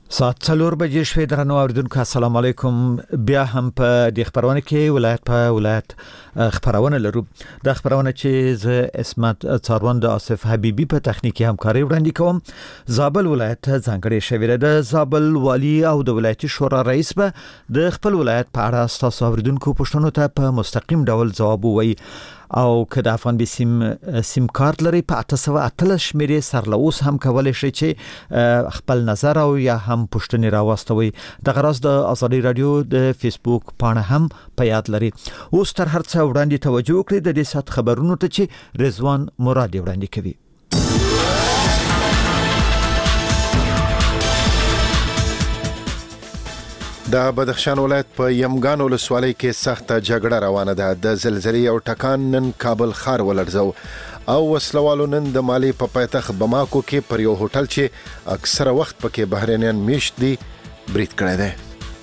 ساعت 4 بجې شوې درنو اوریدونکو السلام علیکم. بیا هم په د خبرونه کې ولایت خبرونه لرو. د خبرونه چې ز اسمت څاروند آصف حبیبی په تخنیکی همکاري وړاندې کوم. زابل ولایت ځانګړي شوی د زابل والی او د ولایتي شورا رئیس به د خپل ولایت په اړه تاسو اوریدونکو پوښتنو ته په مستقیم ډول ځواب ووایي او که د افغان سیم کارت لري په 808 شمیرې سره اوس هم کولای شي چې خپل نظر او یا هم پوښتنې راوستوي. د غرض د ازادي رادیو د فیسبوک پاڼه هم په یاد لري. اوس تر هر څه وړاندې توجه وکړئ د دې سات خبرونو ته چې رضوان مراد وړاندې کوي. د بدخشان ولایت په یمګان ولسوالۍ کې سخته جګړه روانه ده. د زلزلې او ټکان نن کابل ښار ولړزو او وسلوالو نن د مالی په پایتخت بماکو کې پر یو هوټل چې اکثره وخت پکې بهرنیان میشت دي برید کړی دی.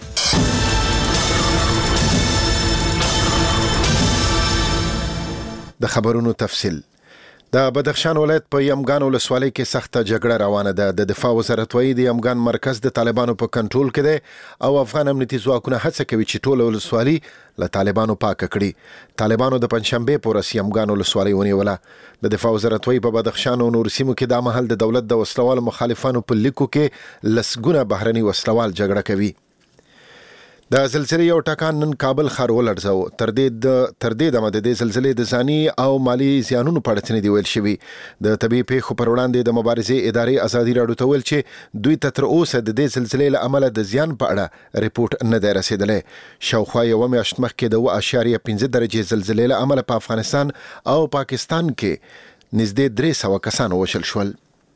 د خبرونو تفصیل. د بدخشان ولایت په یمګان ولسوالۍ کې سخته جګړه روانه ده. د دفاع وزارت وايي د یمګان مرکز د طالبانو په کنټرول کې دی او افغان امنیتي ځواکونه هڅه کوي چې ټول ولسوالۍ له طالبانو پاک کړي. طالبانو د پنځشنبه پر یمګان ولسوالۍ ونیوله. د دفاع وزارت وايي په بدخشان او نور سیمو کې د محل د دولت د وسلوال مخالفانو په لیکو کې لسګونه بهرني وسلوال جګړه کوي. د زلزلې او ټکان نن کابل ښار ولړزاو. تر دې دمه د زلزلې د ځاني او مالی زیانونو په اړه څه دی ویل شوی. د طبي پیښو پر وړاندې د مبارزې ادارې ازادي راډیو ته ویل چې دوی تر اوسه د دې زلزلې له امله د زیان په اړه ریپورت نه دی رسیدلی. شاوخوا یو میاشت مخکې د 0.5 درجه زلزلې له امله په افغانستان او پاکستان کې نږدې 300 کسان وشل شول.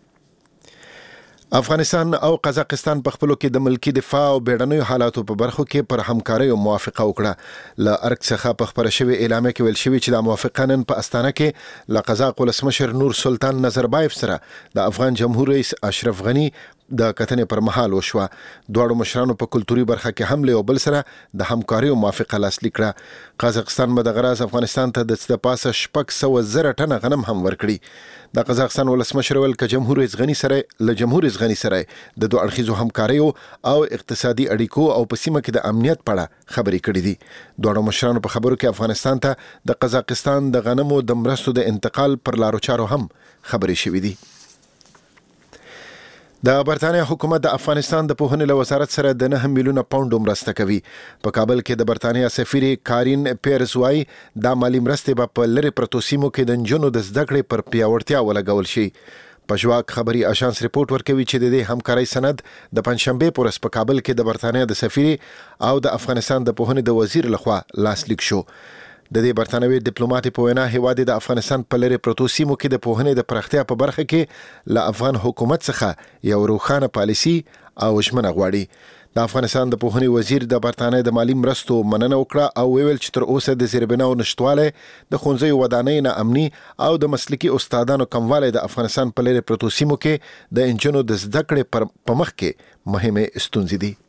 افغانستان او قزاقستان په خپلو کې د ملکی دفاع او بیړنیو حالاتو په برخو کې پر همکارۍ موافقه وکړه. له ارګ څخه په خبره شوی اعلامیه کې ویل شوی چې د موافقه نن په استانه کې له قزاق ولسمشر نور سلطان نظربایف سره د افغان جمهور رئیس اشرف غنی د کتنې پر مهال وشوه. دواړو مشرانو په کلتوري برخه کې هم له بل سره د همکارۍ موافقه لاسلیک کړه. قزاقستان به د غراز افغانستان ته د پاسه 600,000 ټنه غنم هم ورکړي. د قزاقستان ولسمشر ویل ک جمهور رئیس غنی سره د دوه اړخیزو همکاریو او اقتصادي اړیکو او په سیمه کې د امنیت په اړه خبرې کړې دي. دواړو مشرانو په خبرو کې افغانستان ته د قزاقستان د غنمو د مرستو د انتقال پر لارو چارو هم خبرې شوې دي. د برتانیا حکومت د افغانستان د پوهنې له وزارت سره د 9 میلیونه پاونډ مرسته کوي. په کابل کې د برتانیا سفیر کارین پیرز وايي دا مالی مرستې به په لری پرتو سیمو کې د نجونو د زده کړې پر پیاوړتیا ولګول شي. پژواک خبري آژانس ریپورت ورکوي چې د دې همکارۍ سند د پنځشنبه پر ورځ په کابل کې د برتانیا د سفیر او د افغانستان د پوهنې د وزیر لخوا لاسلیک شو. د دې برتانوي ډیپلوماټ په وینا هیواد د افغانستان په لری پروتو سیمو کې د پوهنې د پراختیا په برخه کې له افغان حکومت څخه یو روښانه پالیسي او ژمنه غواړي. د افغانستان د پوهنې وزیر د برتانیا د مالی مرستو مننه وکړه او ویل چې تر اوسه د زیربناو نشټواله د ښوونځیو ودانۍ نه امني او د مسلکي استادانو کموالی د افغانستان په لری پروتو سیمو کې د انجونو د زده کړې په مخ کې مهمه ستونزې دي.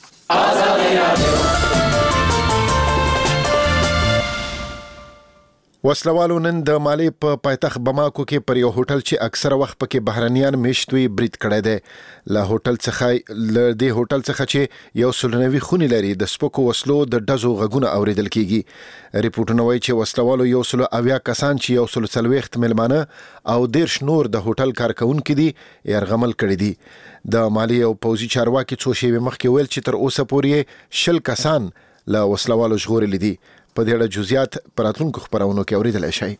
وسلوالو نن د مالی په پایتخت بماکو کې پر یو هوټل چې اکثره وخت پکې بهرنیان میشتوي برید کړی دی. له هوټل څخه چې یو سلنوي خونی لري د سپکو وسلو د ډزو غږونه اوریدل کیږي. ریپورتونه وایي چې وسلوالو یو سلو اویا کسان چې یو سلو څلوېښت ملمانه او 13 نور د هوټل کارکونکي دي يرغمل کړی دي. د مالی او پوزي چارواکي څو شی مخکې ویل چې تر اوسه پورې 10 کسان له وسلوالو ژغورل دي. په دې اړه جزئیات پراتونکو خبرونو کې اوریدل شي.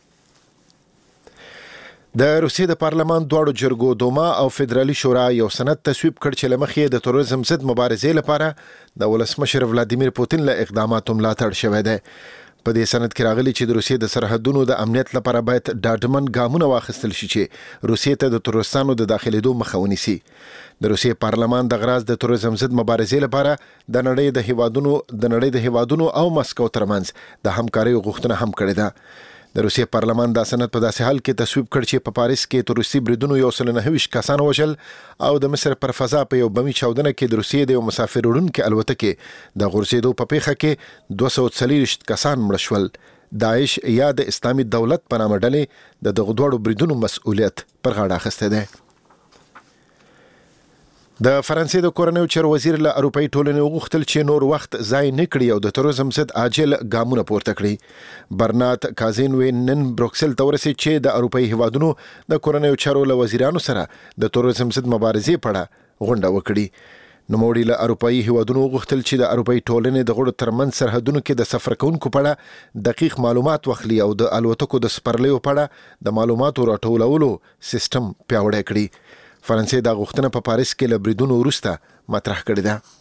د روسیې د پارلمان دواړو جرګو دوما او فدرالي شورا یو سند تصویب کړ چې لمخې د تروریزم ضد مبارزې لپاره د ولسمشر ولادیمیر پوتین له اقداماتو ملاتړ شوی دی. په دې سند کې راغلي چې د روسیې د سرحدونو د امنیت لپاره باید ډاډمن ګامونه واخیستل شي چې روسیې ته د تروریستانو د داخليدو مخه ونیسي. د روسیې پارلمان د غراز د تروریزم ضد مبارزې لپاره د نړۍ د هیوادونو او مسکو ترمنځ د همکارۍ غوښتنه هم کړې ده. د روسیې پارلمان دا سند په داسې حال کې تصویب کړ چې په پاریس کې تروریستي بریدونو 129 کسان وژل او د مصر پر فضا په یو بمي چاودنه کې د روسیې د یو مسافر وړونکي الوتکې د غورځېدو په پیښه کې 240 کسان مړه شول. داعش یا د اسلامي دولت په نامه ډلې د دغه دوړو بریدونو مسؤلیت پر غاړه اخیسته ده. د فرانسې د کورنیو چارو وزیر له اروپאי ټولنې وغوښتل چې نور وخت ضایع نه کړي او د تروریزم ضد عاجل ګامونه پورته کړي. برنارد کازینوی نن بروکسل ته ورسېد چې د اروپאי هیوادونو د کورنیو چارو له وزیرانو سره د تروریزم ضد مبارزې په اړه غونډه وکړي. نوموړي له اروپאי هیوادونو وغوښتل چې د اروپאי ټولنې د غړو ترمنځ سرحدونو کې د سفر کوونکو په اړه دقیق معلومات واخلي او د الوتکو د سپرلیو په اړه د معلوماتو راټولولو سیستم پیاوړی کړي. فرانسې دا غوښتنه په پاریس کې له بریدونو وروسته مطرح کړې ده.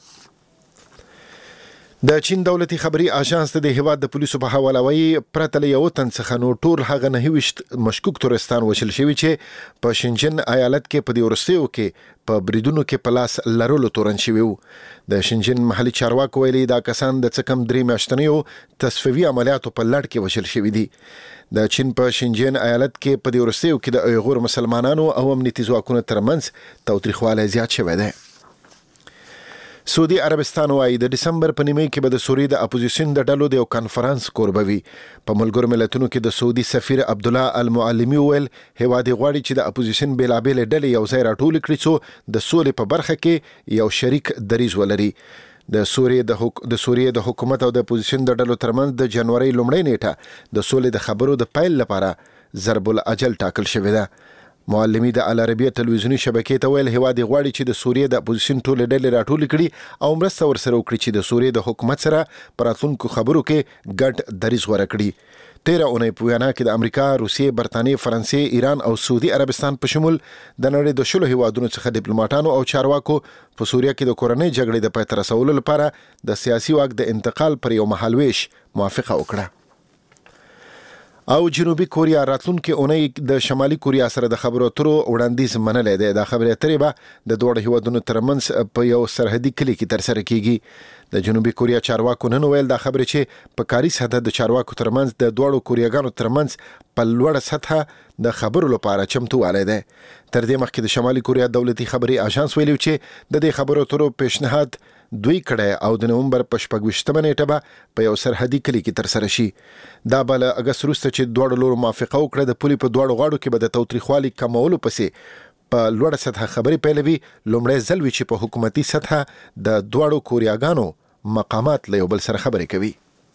د چین دولتي خبري اژانس د هیواد د پولیسو په حواله وایي پرته له یو تن څخه نو ټول هغه 29 مشکوک تورستان وشل شوی چې په شنجن ایالت کې په دې ورستیو کې په بریدونو کې پلاس لرلو تورن شوی وو. د شنجن محلي چارواکو ویلي دا کسان د څکم 3 میاشتنیو تصفیوي عملیاتو په لړ کې وشل شوی دي. د چین په شنجن ایالت کې په دې ورستیو کې د ایغور مسلمانانو او امنیتي ځواکونو ترمنځ تاوتریخوالی زیات شوی دی. سعودي عربستان وايي د دسمبر په نیمه کې به د سوریې د اپوزیشن د ډلو د یو کانفرنس کوربوي. په ملګرو ملتونو کې د سعودي سفیر عبد الله المعلمي ویل هیواد غواړي چې د اپوزیشن بیلابل ډلې یو ځای راټول کړي څو د سولې په برخه کې یو شریک دریځ ولري. د سوریې د حکومت او د اپوزیشن د ډلو ترمنځ د جنوري لومړۍ نیټه د سولې د خبرو د پیل لپاره ضرب الاجل ټاکل شوې ده. معلمي د العربیه تلویزیونی شبکې ته ویل هیواد غواړي چې د سوریې د اپوزیشن ټول ډلې راټول کړي او مرسته ورسره وکړي چې د سوریې د حکومت سره پراتونکو خبرو کې ګډ دریځ غوړه کړي. 13 اونۍ په وینا کې د امریکا، روسیې، برتانیې، فرانسې، ایران او سعودي عربستان په شمول د نړۍ د شلو هیوادونو څخه ډیپلوماټانو او چارواکو په سوریه کې د کورنۍ جګړې د پای ته رسولو لپاره د سیاسي واک د انتقال پر یو مهالويش موافقه وکړه. او جنوبي کوریا راتلونکي اونۍ د شمالي کوریا سره د خبرو اترو وړاندیز منلې ده. د خبرې اترې به د دوه هیوادونو ترمنځ په یو سرحدي کلی کې ترسره کیږي. د جنوبي کوریا چارواکو نن ویل دا خبره چې په کاري سطح د چارواکو ترمنځ د دوه کوریاګانو ترمنځ په لوړه سطح د خبرو لپاره چمتوالی ده. تر دې مخکې د شمالي کوریا دولتي خبري اژانس ویلي چې د دې خبرو اترو پیشنهاد دوی کړه او د نومبر په 28 نیټه به په یو سرحدي کلی کې ترسره شي. دا بل اگست وروسته چې دوه لور موافقه وکړه د پولي په دوه غاړو کې به د توتریخوالي کمولو پسې په لوړه سطح خبري پیلوي. لومړی ځل وی چې په حکومتي سطح د دوه کوریاګانو مقامات له یو بل سره خبرې کوي.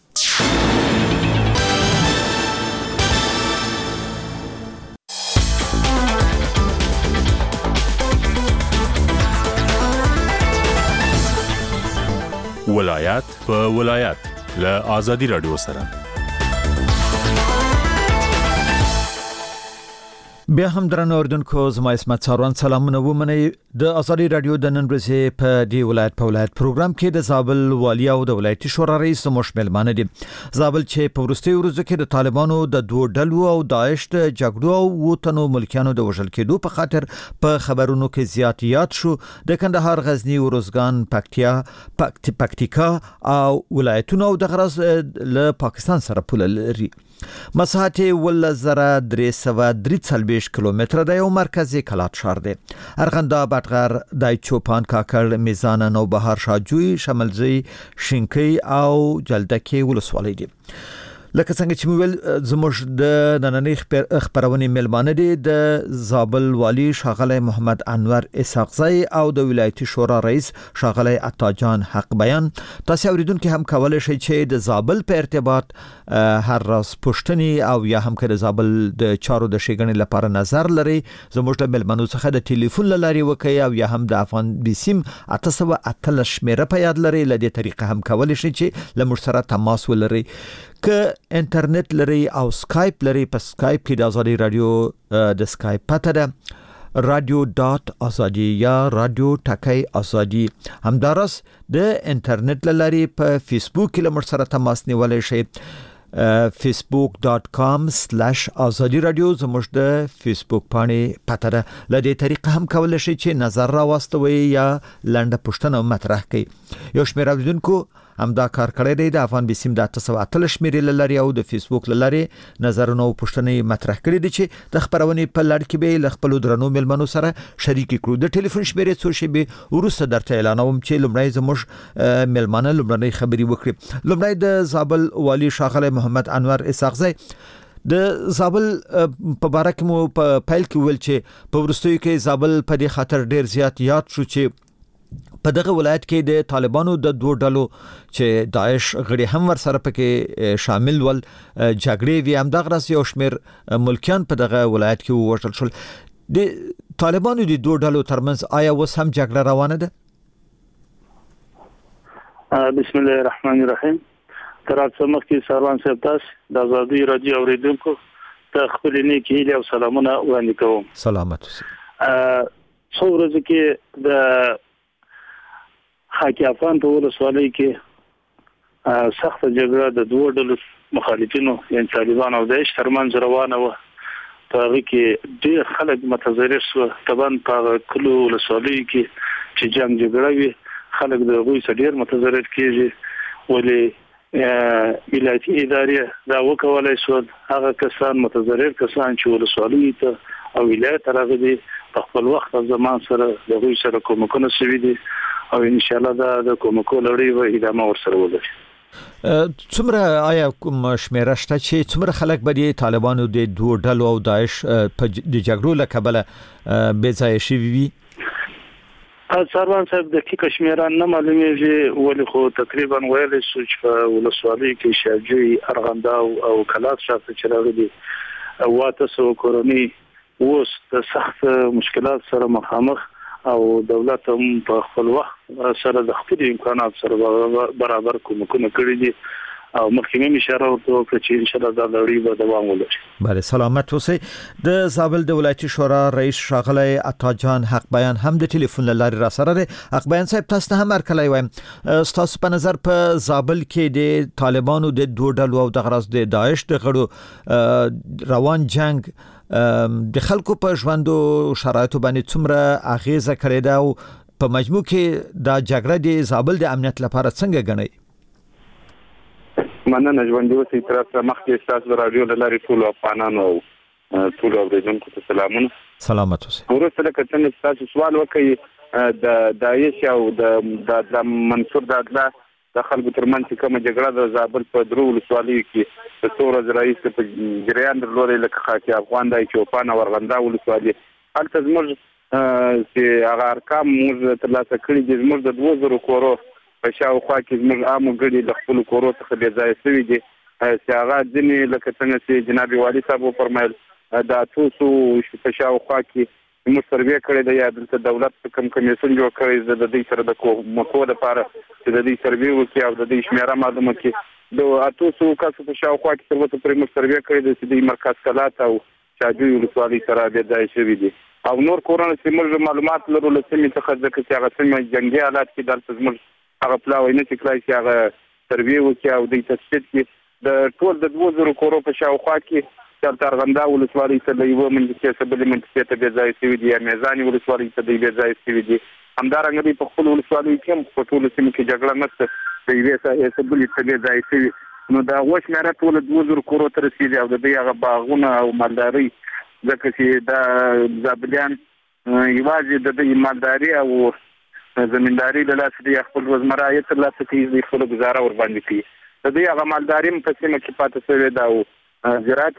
ولایت په ولایت له آزادي رادیو سره بیا هم درنو اردوونکو زما اسمت ساروان سلامونه ومنئ. د ازادي رادیو د نن ورځې په دی ولایت په ولایت پروګرام کې د زابل والي او د ولایتي شورا رئیس زموږ ملمانه دي. زابل چې په وروستي ورځو کې د طالبانو د دوه ډلو او داعش د جګړو او وطنو ملکیانو د وژل کېدو په خاطر په خبرونو کې زیاتیات شو. د کندهار، غزنی، وروزګان، پکتیکا او ولایتونو د غرض له پاکستان سره پوله لري. مساحت 1343 کیلومتره د یو مرکزی کلات شهر دی. ارغنداب، بټغر، دای چوپان، کاکړ، میزان، نوبهار، شاجوی، شملزی، شینکی او جلدکی ولسوالۍ دي. لکه څنګه چې مویل زموږ د نننۍ خبرونې ملمانه دي د زابل والی شاغلی محمد انور اسحاقزی او د ولایتي شورا رئیس شاغلی عطاجان حق بیان. تاسو اوریدونکو هم کولای شئ چې د زابل په ارتباط هر راز پوښتنې او یا هم د زابل د چارو د شګنې لپاره نظر لري زموږ د ملمنو څخه د ټلیفون لاري وکي او یا هم د افغان بسیم 888 شمیره په یاد لري. لدې طریقه هم کولای شئ چې لمر سره تماس ولري. که انټرنیټ لري او سکایپ لري، په سکایپ کې د آزادي رادیو د سکایپ پته ده radio.azadi یا radio ټکی ازادي. همدارس د انټرنیټ لري په فیسبوک کې لمر سره تماس نیولای شئ. facebook.com/azadi radio زموږ د فیسبوک باندې پته ده. لدې طریقه هم کولای شئ چې نظر راوستوي یا لنډه پوښتنه مطرح کړئ. یو شمېر اوریدونکو هم دا کار کړی دی. د افغان بسیم د 888 شمیرې لري او د فیسبوک لري نظرونه او پوښتنې مطرح کړي دي چې د خبرونې په لړ کې به ل خپل درنو ملمنو سره شریک کړو. د ټلیفون شمیرې څو شی به ورسره درته اعلانوم چې لومړی زموږ ملمانه لومړی خبري وکړي. لومړی د زابل والی شاغلی محمد انور اسحاقزی د زابل په باره کې مو په پیل کې ویل چې په ورستیو کې زابل په دې خاطر ډیر زیات یاد شو چې په دغه ولایت کې د طالبانو د دوه ډلو چې داعش غړي هم ور سره پکې شامل ول جګړې وی هم دغه راس یو شمیر ملکیان په دغه ولایت کې وژل شول د طالبانو د دوه ډلو ترمنځ آیا وس هم جګړه روانه ده؟ بسم الله الرحمن الرحیم. تر څو مخکې سروان صاحب تاسو د ازادي رادیو اوریدونکو ته خپل نیکی او سلامونه وړاندې کوم. سلامت اوسئ. څو ورځې کې د حاکیافان په ولسوالۍ کې سخت جګړه د دوه ډلو مخالفینو یعنی طالبان او داعش ترمنځ روانه و. په هغه کې ډېر خلک متضرر شو. طبعا په کلو ولسوالۍ کې چې جنگ جګړه وي خلک د غوي سډیر متضرر کیږي ولې ولایتي ادارې دا وکولای شو هغه کسان متضرر کسان چې ولسوالۍ ته او ولایت راغلي په خپل وخت او زمان سره د غوي سره کومکونه شوي دي او ان شاء الله دا د کومکو لړۍ و ادامه ورسره ولري. څومره آیا کوم شمیره شته چې څومره خلک به د طالبانو د دوه ډلو او داعش په د جګړو له کبله بې ځایه شوي وي؟ سروان صاحب د کې کشمیران نه معلومیږي ولې خو تقریبا ویل شو چې په ولسوالۍ کې شاجوی ارغنده او کلاس شاته چراغلي واته سو کورونی اوس د سخت مشکلات سره مخامخ او دولت هم په خپل وخت سره د خپل امکانات سره برابر کومکونه کړی دي او مخکې اشاره ورته چې ان شاء الله دا لړۍ به دوام ولري. بله سلامت اوسئ. د زابل د ولایتي شورا رئیس ښاغلی عطاجان حق بیان هم د ټلیفون لارې را سره دی. حق بیان صاحب تاسو ته هم هرکلی وایم. ستاسو په نظر په زابل کې د طالبانو د دوه ډلو او دغه راز د داعش د غړو روان جنگ د خلکو په ژوندو شرایطو باندې څومره اغیزه کړې ده او په مجموع کې دا جګړه د زابل د امنیت لپاره څنګه ګڼئ؟ مننه ژوندي اوسئ. تر څو مخکې تاسو د رادیو له لارې ټول افغانانو او ټول اوریدونکو ته سلامونه. سلامت اوسئ. وروسته لکه څنګه تاسو سوال وکړئ د داعش او د منصور دادله د خلکو ترمنځ کومه جګړه د زابل په درو ولسوالیو کې د څو ورځې راهیسې په جریان درلودی لکه خاکي افغان دی چوپان او ورغنده ولسوالي هلته زموږ چې هغه ارقام موږ ترلاسه کړي دي زموږ د 2000 کورو په شاوخوا کې زموږ عامو ګړي د خپلو کورو څخه بې ځایه شوي دي چې هغه ځینې لکه څنګه چې جناب والي صاحب وفرمایل د 800 په شاوخوا کې موږ سروې کړی دی یا دلته دولت کوم کمیسیون جوړ کړی د دې سره د کومکو لپاره چې د دې سروې وکړي او د دې شمیره معلومه کړي د 800 کسو په شاوخوا کې تر اوسه پرې موږ سروې کړی دی چې د مرکز کلات او شاجوی ولسوالۍ سره بې ځایه شوي دي او نور کورونه چې موږ معلومات لرو له سیمې څخه ځکه چې هغه سیمه جنګي حالات کې دلته زموږ هغه پلاوی نه چې کلای چې هغه سروې وکړي او د تثبیت کې د ټول د 2000 کورو په شاوخوا کې چې ارغنده ولسوالۍ ته د یو منځکې سبلې منځکې ته بې ځایه شوي دي یا میزاني ولسوالۍ ته د بې ځایه شوي دي همدارنګه په خپل ولسوالۍ کې هم په ټولو سیمو کې جګړه نشته د یوې ساحې سبلې ته بې ځایه شوي نو دا اوس شمېره ټول 2000 کورو ته رسېدي او د دوی هغه باغونه او مالداري ځکه چې دا زابلیان یوازې د دوی مالداري او زمینداری له لاسه د خپل روزمره عاید ترلاسه کوي د خپل گزاره ور باندې کوي د دې هغه مالداري په سیمه کې پاتې شوې ده او زراعت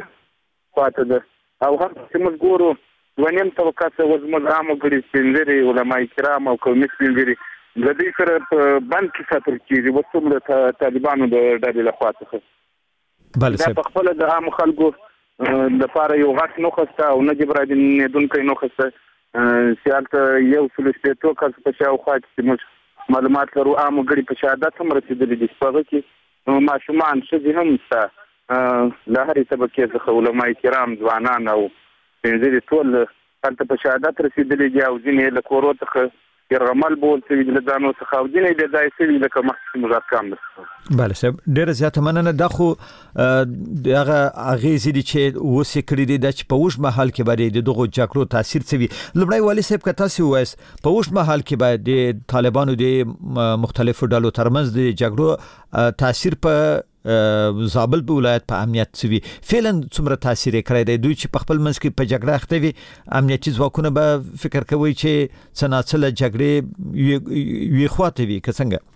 پاتې ده او هم چې موږ ګورو ونیم طبقه څه وزموږ عامو ګړي سپینځري علما کرام او قومي سپینځري د دې سره په بند کې ساتل کېږي وڅوم د طالبانو د ډلې لخوا څخه بله دا په خپله د عامو خلکو لپاره یو غټ نوښت او نه جبرانېدونکی نوښت چې هلته یو سلو شپېتو کس په شاوخوا کې چې موږ معلومات لرو عامو ګړي په شهادت هم رسېدلي دي په هغه کې ماشومان ښځې هم شته له هرې طبقې څخه علما کرام ځوانان او سپین ټول هلته په شهادت رسېدلي دي او ځینې له کورو څخه یرغمل بول شوي دي له ځانو څخه او ځینې بې ځایه شوي لکه مخکې موږ ارقام درته بله صاحب ډېره زیاته مننه دا خو د هغه اغېزې دي چې اوس یې کړي دي دا چې په اوږد مهال کې باید د دغو جګړو تاثیر څه وي لومړی والي صاحب که تاسې ووایاست په اوږد مهال کې باید د طالبانو د مختلفو ډلو ترمنځ د جګړو تاثیر په زابل په ولایت په امنیت څه وي فعلا څومره تاثیر یې کړی دی دوی چې په خپل منځ کې په جګړه اخته وي امنیتي ځواکونه به فکر کوي چې څه ناڅه له جګړې یوې خواته وي که څنګه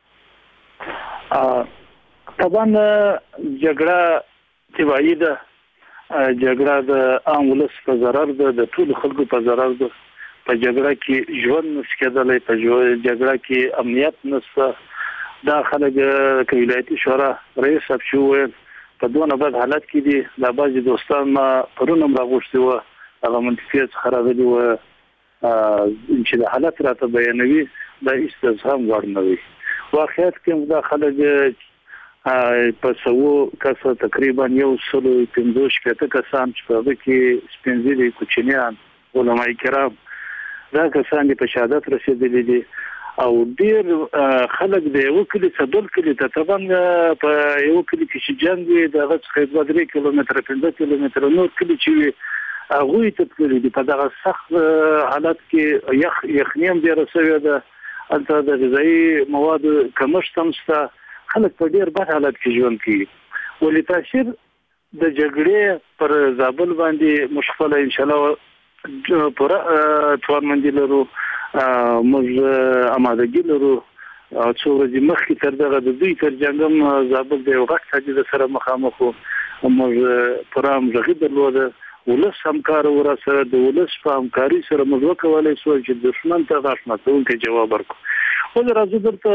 طبعا جګړه طبیعي ده جګړه د عام ولس په ضرر ده د ټولو خلکو په ضرر ده په جګړه کې ژوند نشکېدلې، په جګړه کې امنیت نشته. دا خلک کې ولایتي شورا رئیس صاحب شو په دونه بد حالت کې دي. د بعضي دوستان ما پرونم راغوښتي و هغه منطقې څخه راغلي و چې د حالت راته بیانوي دا استفهام وړ نه وي. واقعیت کې دا خلک په سوو کسه تقریبا 150 کسان چې په کې سپینځلي کوچنیان علماء کرام دا کسان په شهادت رسیدلي دي او ډیر خلک د یو کلی صدر کلی ته طبعا په یو کلی کې چې جنگ وي د غږ 3 کیلومتر 15 کیلومتر نور کلی چې هغه ته تللی دي په دغه سخت حالت کې یخنیم ډیر سوي ده، انته د غذایی مواد کمښت هم شته، خلک په ډیر بد حالت کې ژوند کوي. ولې تاثیر د جګړې پر زابل باندې مشخصه ان شاء الله پر توانمندي لرو، موږ آمادګي لرو. څو ورځې مخکې تر دغه د دوی تر جنګم زابل د یو غټ حادثه سره مخامخ وو. موږ پرام ژغې درلوده، ولس همکار ورسره د ولس په همکاري سره موږ وکولای شو چې دښمن ته غاښ ماتونکی جواب ورکړو. خو راځو درته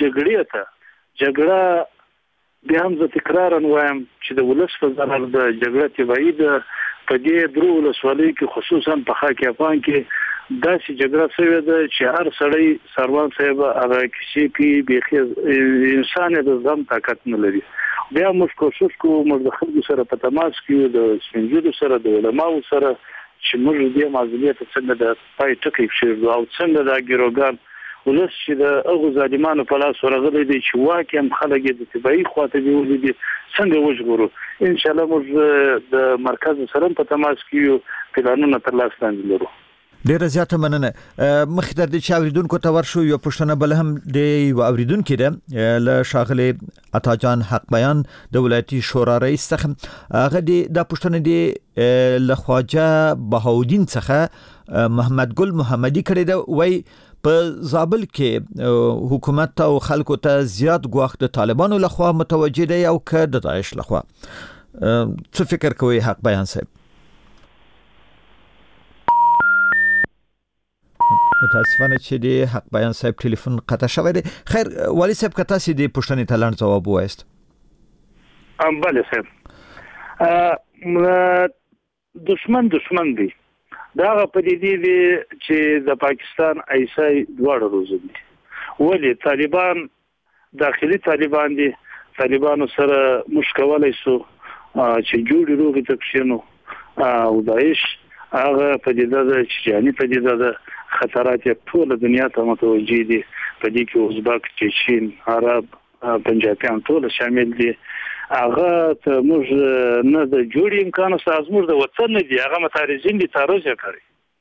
جګړه بیا هم زه تکرارا وایم چې د ولس په ضرر د جګړه تبعید په دې درو ولسوالیو کې خصوصا په خاک افغان کې داسې جګړه شوې ده چې هر سړی سروان صاحب هغه کشي کې به انسان د ځم طاقت نه لري. بیا موږ کوشش کوو موږ د خلکو سره په تماس کې د سپینځلو سره د علماو سره چې موږ دې معلومات څنګه د پای ټکی شي او څنګه د ګیروګان ولس چې د هغه ظالمانو په لاس ورغلي دي چې واقعا خلک د تبعی خواته دی دي څنګه وژغورو. ان شاء الله موږ د مرکز سره په تماس کې پلانونه تر لاس لاندې لرو. ډیره زیاته مننه. مخکې د دې اوریدونکو ته ورشو یو پښتنه بل هم د اوریدونکو ده له شاغله عطا جان حق بیان د ولایتي شورا رئیس څخه هغه د پښتنه دی له خواجه بهاودین څخه محمد ګل محمدي کړی دا وای په زابل کې حکومت او خلکو ته زیات ګواښ د طالبانو لخوا متوجه دی او که د داعش لخوا. څه فکر کوي حق بیان صاحب؟ متاسفانه چې د حق بیان صاحب ټلیفون قطع شوی دی. خیر والی صاحب که تاسو د پښتنې ته لاندې ځواب وایست. بله صاحب، دشمن دی دا په دې دی چې د پاکستان ایسای دواړه روزي دي. ولې طالبان داخلي طالبان دي، طالبانو سره مشکولای سو چې جوړي روغي تکشنو او داعش هغه په دې د چې جاني په دې د خطرات ټول دنیا ته متوجي دي. په دې کې ازبک، چین، عرب، پنجابیان ټول شامل دي. هغه ته موږ نه د جوړ امکان ساز موږ د وطن دي هغه متارزین دي تعرض کوي.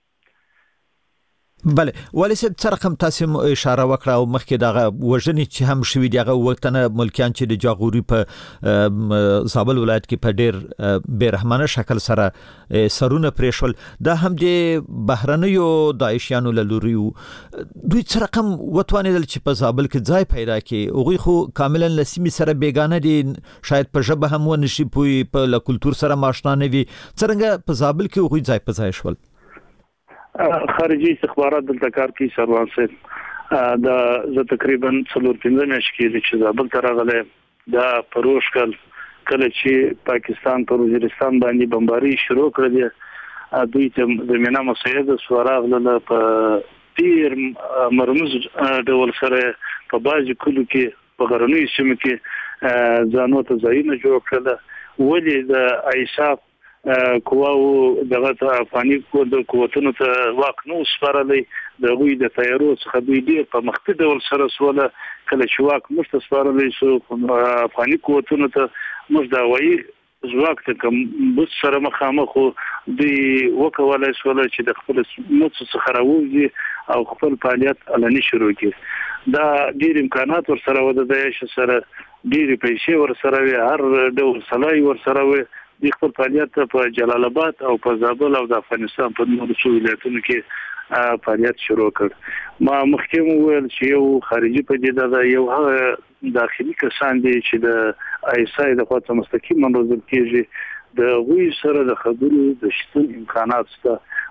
بله ولی صاحب څه رقم تاسو اشاره وکړه او مخکې دغه وژنې چې هم شوي دي هغه وطن ملکیان چې د جاغوري په زابل ولایت کې په ډېر بېرحمانه شکل سره سرونه پرېښول، دا هم د بهرنیو داعشیانو له لوري دوی څه رقم وتوانېدل چې په زابل کې ځای پیدا کړي؟ هغوی خو کاملا له سیمې سره بېګانه دي، شاید په ژبه هم ونه شي پوي، په له کلتور سره ماشنا نه وي. څرنګه په زابل کې هغوی ځای په ځای شول؟ خارجي استخبارات دلته کار کوي سروان صاحب. دا زه تقریبا 4-5 میاشتې کې چې زابل ته راغلی، دا پروش کله چې پاکستان پر وزیرستان باندې بمباري شروع کړه، دوی ته د مینا مسعود سوراغله په ډیر مرموز ډول سره په بازي کلو کې په غرنوي سیمو کې ځانو ته ځایونه جوړ کړل. ولې د ایساف قواو دغه افغاني قوتونو ته واک نو سپارلې، د غوی د تیارو څخه دوی ډیر په مخکې ډول سره سوله کله چې واک مشت سپارلې شو افغاني قوتونو ته موږ دا وایي ځواک ته کوم بس سره مخامخ دوی وکولای سوله چې د خپل موڅ څخه راوځي او خپل فعالیت علني شروع کړي. دا ډیر امکانات ور سره و د داعش سره، ډیر پیسې ور سره وي، هر ډول سلای ور سره وي. د خپل فعالیت په جلال آباد او په زابل او د افغانستان په نورو څو ولایتونو کې فعالیت شروع کړ. ما مخکې وویل چې یو خارجي پدیده ده، یو هغه داخلي کسان دي چې د ایسای د خواته مستقیما روزل کېږي، د غوی سره د خبرو د شتون امکانات شته.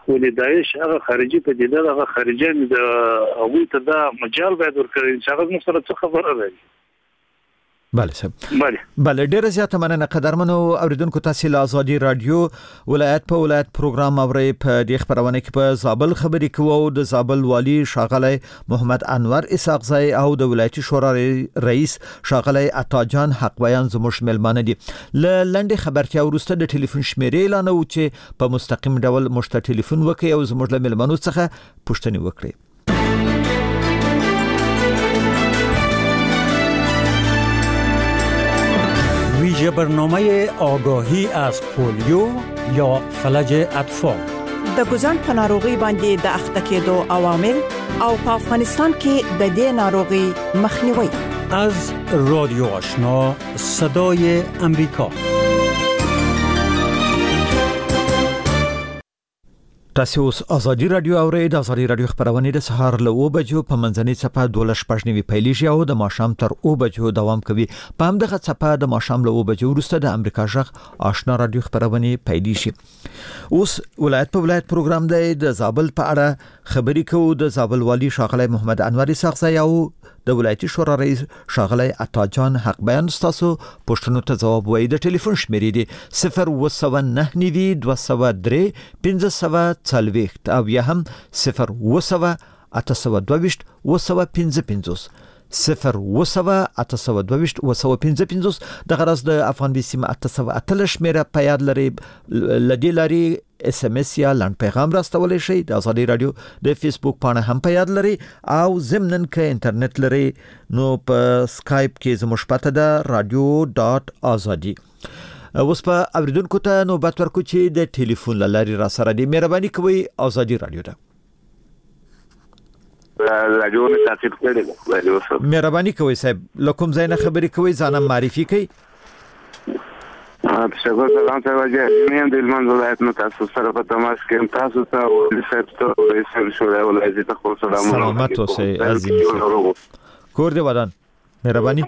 ولې داعش هغه خارجي پدیده هغه خارجي د هغوی ته دا مجال باید ورکړي چې هغه موږ سره څه خبره لري. بله صاحب بله ډیره زیاته مننه قدرمنو اوریدونکو. تاسو له ازادي رادیو ولایت په ولایت پروګرام اورئ. په دې خبرونه کې په زابل خبرې کوو او د زابل والی شاغلی محمد انور اسحاق زئی او د ولایتي شورا رئیس شاغلی عطاجان حق بیان زموږ ملمانه دي. ل لنډه خبرتیا ورسته د ټلیفون شمیرې اعلان او چې په مستقیم ډول مشته ټلیفون وکړي او زموږ له ملمنو څخه پوښتنه وکړي. ویژه برنامه آگاهی از پولیو یا فلج اطفال د ګوزن په ناروغي باندې د اخته کېدو عوامل او په افغانستان کې د دې ناروغي مخنیوي. از رادیو آشنا صدای امریکا. تاسو اوس ازادي رادیو اورئ. د ازادي رادیو خبرونه د سهار له 9 بجو په منځنۍ صفه 12:15 پیلېږي او د ماښام تر 9 بجو دوام کوي. په همدغه صفه د ماښام له 9 بجو وروسته د امریکا ژغ آشنا رادیو خبرونه پیلېږي. اوس ولایت په ولایت پروګرام دی. د زابل په اړه خبرې کوو. د زابل والی شاغلی محمد انور اسحاق زئی او د ولایتي شورا رئیس شاغلی عطاجان حق بیان تاسو پوښتنو ته جواب وایي. د ټلیفون شمیرې دي 029 203 1540 او یا هم 0 822 255 0 د غرض د افغان بي سیم 8 شمیره په یاد لري. لدی لري اس ام اس یا لاند پیغام راستولای شي. د ازادي رادیو د فیسبوک پاڼه هم په یاد لري او ضمنن کې انټرنیټ لري نو په سکایپ کې زموږ پته ده radio.azadi. اوس په اوریدونکو ته نوبت ورکو چې د ټلیفون لاري را سره دي. مهرباني کوئ ازادي رادیو ته رادیو نه تعقیب کړئ. رادیو سره مهرباني کوئ صاحب لکم زینه خبرې کوئ ځان معرفي کوئ. تشکر سلام صاحب جميعا د علمان ولایت نه تاسو سره په تماس کې تاسو ته او د رئیس شورا ولایت ته خو سلامت اوسئ عزیز کور دی ودان. مهرباني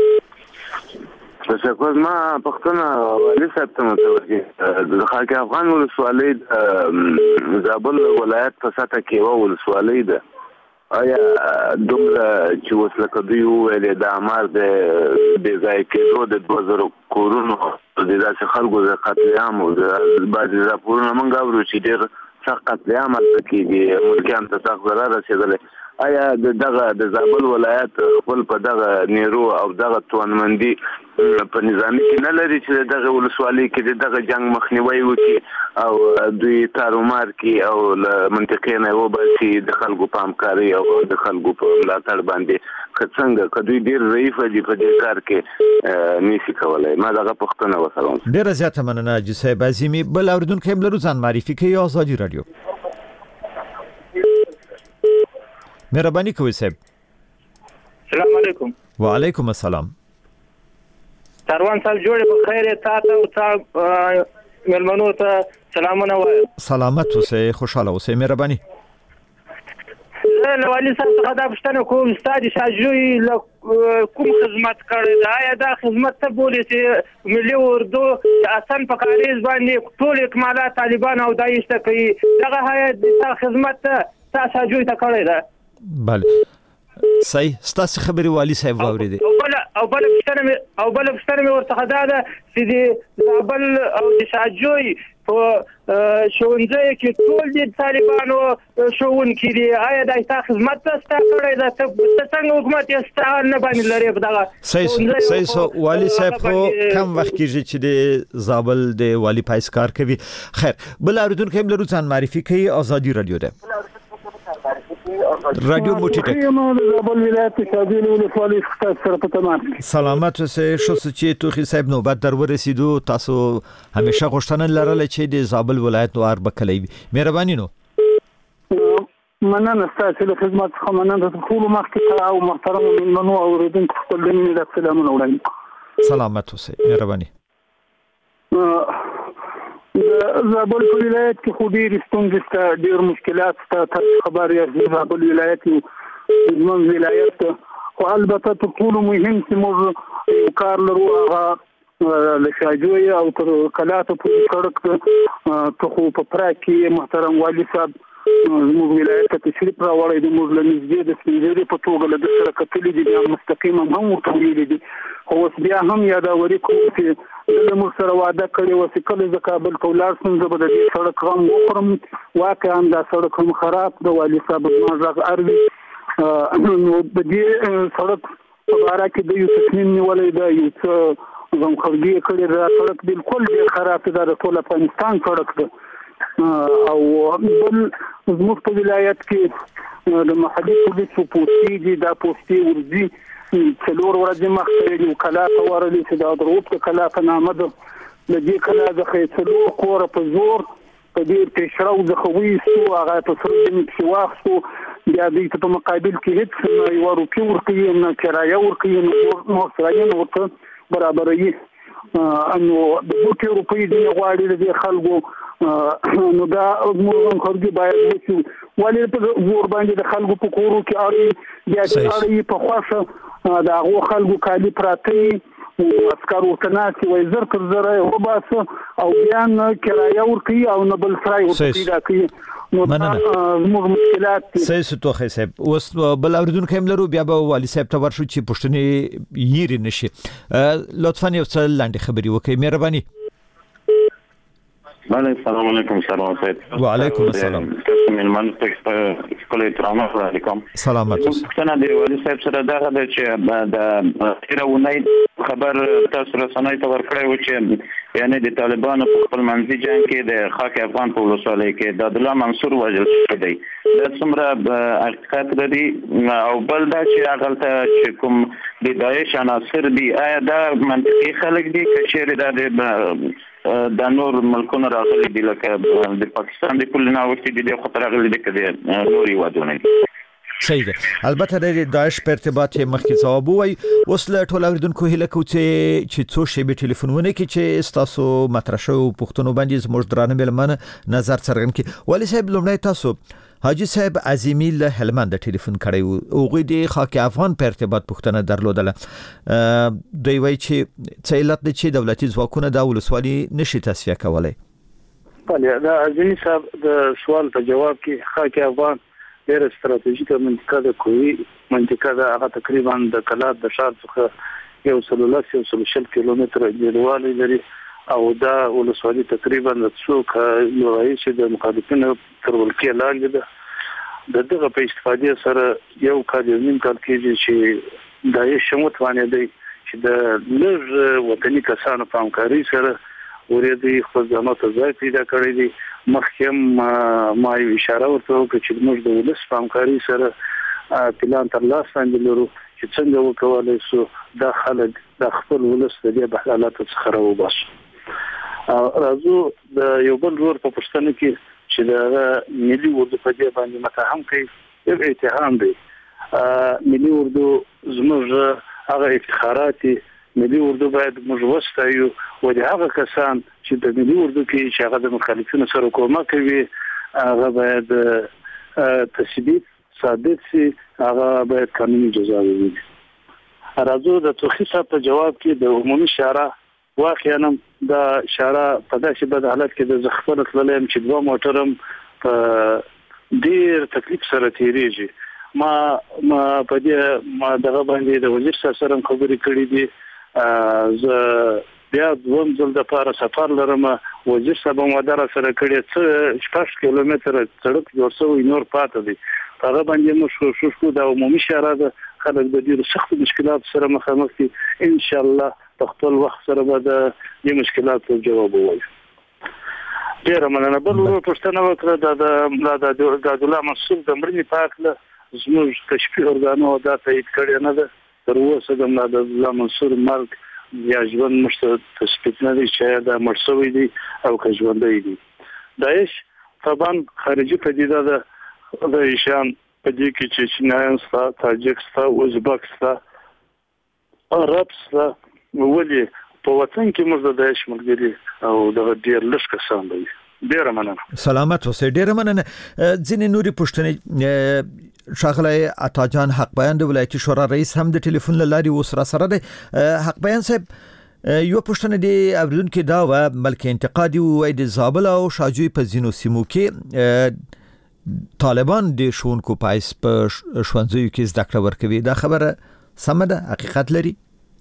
تشکر. ما پښتون والی صاحب ته متوجه د خاک افغان ولسوالۍ زابل ولایت په ساته کې ولسوالۍ ده. آیا دومره چې وسله کوي ویلې د امر د بې ځای کېدو د 2000 کورونو د داسې خلکو د قتل عام او د بعضې راپورونه موږ اورو چې ډېر سخت قتل عام هلته کېږي ملکیانو ته سخت ضرر رسېدلی. آیا د زابل ولایت خپل په دغه نیرو او دغه توانمندي په نظامي کې نه لري چې دغه ولسوالۍ کې دغه جنگ مخنیوي وکړي او دوی تارومار کې او له منطقې نه وباسي د خلکو په همکاري او د خلکو په ملاتړ باندې څنګه که دوی ډېر ضعیف دي په دې کار کې نشي کولی. ما دغه پوښتنه وکړم. ډېره زیاته مننه حاجي صاحب عظیمي. بل اوریدونکی هم لرو ځان معرفي کوي. ازادي رادیو مهرباني کوئ صاحب. السلام علیکم. وعلیکم السلام. تروان صاحب جوړه په خیر تاسو او تاسو ملمنو ته سلامونه وایم. سلامت اوسئ خوشاله اوسئ. مهرباني. نو علي صاحب څنګه دا پښتنه کوم ستادي شاجوي کوم خدمت کړی دا یا دا خدمت ته بولې چې ملي اردو اسان په کاریز باندې ټول اکمالات طالبان او داعش ته کوي دغه هيئت د خدمت ته شاجوي ته کړی دا. بله صحیح ستاسو خبري والی صاحب واورېدي. او بل پښتنه مې ورته دا ده چې د زابل او د شاجوي په شونځي کې ټول د طالبانو شوونکي دي. آیا دا تاسو خدمت تاسو کړی دا څنګه حکومت یې ستاره نه باندې لري په دغه صحیح والی صاحب خو کم وخت کېږي چې د زابل د والی پایس کار کوي. خیر بل اوریدونکو هم لرو ځان معرفي کوي. ازادي رادیو ده رادیو موټی ټک زابل ولایت شاجوی ولسوالۍ سره په تماس. سلامت اوسئ. شوسه چې توخی صاحب نوبت در ورسیدو تاسو همیشه غوښتنه لرله چې د زابل ولایت وار بکلی وي. مهرباني نو مننه ستاسو له خدمت څخه مننه ټول مخکې او محترم ملمنو اوریدونکو خپل د سلامونه وړاندې. سلامت اوسئ. مهرباني. زابل ولایت کې خو ډېر ستونزې شته ډېر مشکلات شته تاسو خبر یاست. زابل ولایت زموږ ولایت خو البته تر ټولو مهم چې موږ کار لرو هغه لشاجوی او تر کلاته په سړک ته خو په پراکي محترم والي صاحب زموږ ولایت ته تشریف راوړی د موږ لنځدې د سپینځري په توګه له سره کتلې دي بیا مستقیما هم ورته دي خو اوس بیا هم یادوري کوم چې له موږ سره وعده کړې و چې کله ز کابل ته ولاړ شم زه به د دې سړک هم وخورم واقعا دا سړک هم خراب د والي صاحب مازغ اروي نو د دې سړک په اړه کې د یو تصمیم نیولې ده یو څه غمخورګي کړي دا سړک بالکل ډیر خراب ده د ټول افغانستان سړک ده او بل زموږ په ولایت کې د محلي پولیسو پوسټي دي دا پوسټي ورځي څلور ورځې مخکې یو کلاته ورلې چې دا دروب ته کلاته نامه ده د دې کلا د خېڅلو کور په زور په دې پېښراو د خوي سو هغه په سر د مشواخو بیا دې په مقابل کې هیڅ یو روپی ورکوي نه کرایه ورکوي نو سره ورته برابرې انو د 2 روپۍ دی غواړي د خلکو نو دا موږ خورګي باید وشو ولی په ور باندې د خلکو په کورو کې اړي بیا چې اړي په خاصه دا غو خلکو کالي پراته او اسکارو تناسي وای زر تر زر وباس او بیان کرایه ورکي او نه بل سرای ورکي دا کوي نو موږ مشکلات صحیح ستوخه صاحب اوس بل اوریدونکو هم لرو بیا به والي صاحب ته ورشو چې پښتني یری نشي لطفا یو څه لاندې خبري وکړئ مهرباني السلام علیکم سلام صاحب وعلیکم السلام من منطقه کله احترام علیکم سلامات څنګه دی والي صاحب سره دا چې د تیرونی خبر تاسو رسنۍ ته ورکړی و چې یعنی د طالبانو په خپل منځي جنگ کې د خاک افغان په ولسوالۍ کې د عبدالله منصور وژل شوی دی دا څومره حقیقت لري او بل دا چې هغه ته چې کوم د داعش عناصر دي آیا دا منطقي خلک دي که چیرې د نور ملکونو راغلي دي لکه د پاکستان د کل ناوښتي دي د خطر راغلي دي کده نوري ودونه صحیح ده البته د داعش په ارتباط مخکې ځواب وای اوس له ټول اوریدونکو هله کو چې څو شی به ټلیفونونه کې چې تاسو مطرح شو پښتنو باندې زموږ درانه ملمنه نظر څرګند کی والي صاحب لومړی تاسو حاجی صاحب عظیمی له هلمند ټلیفون کړی او غوی د خاک افغان په ارتباط پښتنه درلودله دوی وای چې څیلت د چې دولتي ځواکونه د ولسوالي نشي تصفیه کولای بله دا عظیمی صاحب د سوال په جواب کې خاک افغان ډېر ستراتیژیکه منطقه د کوی منطقه د هغه تقریبا د کلات د شار څخه 130 کیلومتر لري لري او دا ولسوالي تقریبا د څوک یو رئیس د مخالفینو تر ولکې لاندې ده دغه په استفاده سره یو کال نیم کال کې چې دای شموت باندې دی چې د لږ وطني کسانو په همکاري سره ورېدي خو ځانته ځای پیدا کړی دی مخکې ما اشاره ورته وکړه چې موږ د ولس په همکاري سره پلان تر لاس باندې لرو چې څنګه وکولای شو دا خلک د خپل ولس د دې بحالات څخه راوباسو راځو د یو بل ور په پښتنه کې چې د ملي اردو په دې باندې متهم کوي یو اتهام دی ملي اردو زموږ هغه افتخارات ملي اردو باید موږ وستایو او د هغه کسان چې د ملي اردو کې چې هغه د مخالفینو سره کومک کوي هغه باید تثبیت ثابت شي هغه باید قانوني جزا وویني راځو د توخي صاحب په جواب کې د عمومي شورا واقعا دا شارع په داسې بد حالت کې د زخفل تللم چې دوه موټرم په ډیر تکلیف سره تیریږي ما په دې ما دغه باندې د وزیر سره خبرې کړې دي ز بیا دوم ځل د پاره سفر لرم وزیر صاحب مدار سره کړی څه 6 کیلومتر سړک جوړ شوی نور پاتې دي هغه باندې مو شو د عمومي شارع د خلک د ډیرو سخت مشکلات سره مخامخ دي ان شاء الله په خپل وخت سره به د دې مشکلاتو جواب ووایي ډیر مننه بل ورو پښتنه وکړه د عبدالله منصور د مړینې په اړه زموږ کشفي ارګانو دا تایید کړی نه ده تر اوسه د عبدالله منصور مرګ یا ژوند مشته تثبیت نه دی چې دا مړ شوی دی او که ژوندی دی داعش طبعا خارجي پدیده ده د ایشان په دې کې چې چینایان ستا تاجک ستا ازبک ستا عرب ستا ولې په وطن کې موږ د داعش ملګري او د ډیر لږ کسان دي ډیر مننه سلامت اوسئ ډیر مننه ځینې نوري پښتنې شاغله عطاجان حق بیان د ولایتي شورا رئیس هم د ټلیفون لاري وسره سره د حق بیان صاحب یو پښتنه دی اوریدونکو دا و بلکې انتقادي وای د زابل او شاجوی په زینو سیمو کې طالبان د شونکو پایس په شوانځیو کې زده کړه ورکوي. دا خبره سمه ده؟ حقیقت لري؟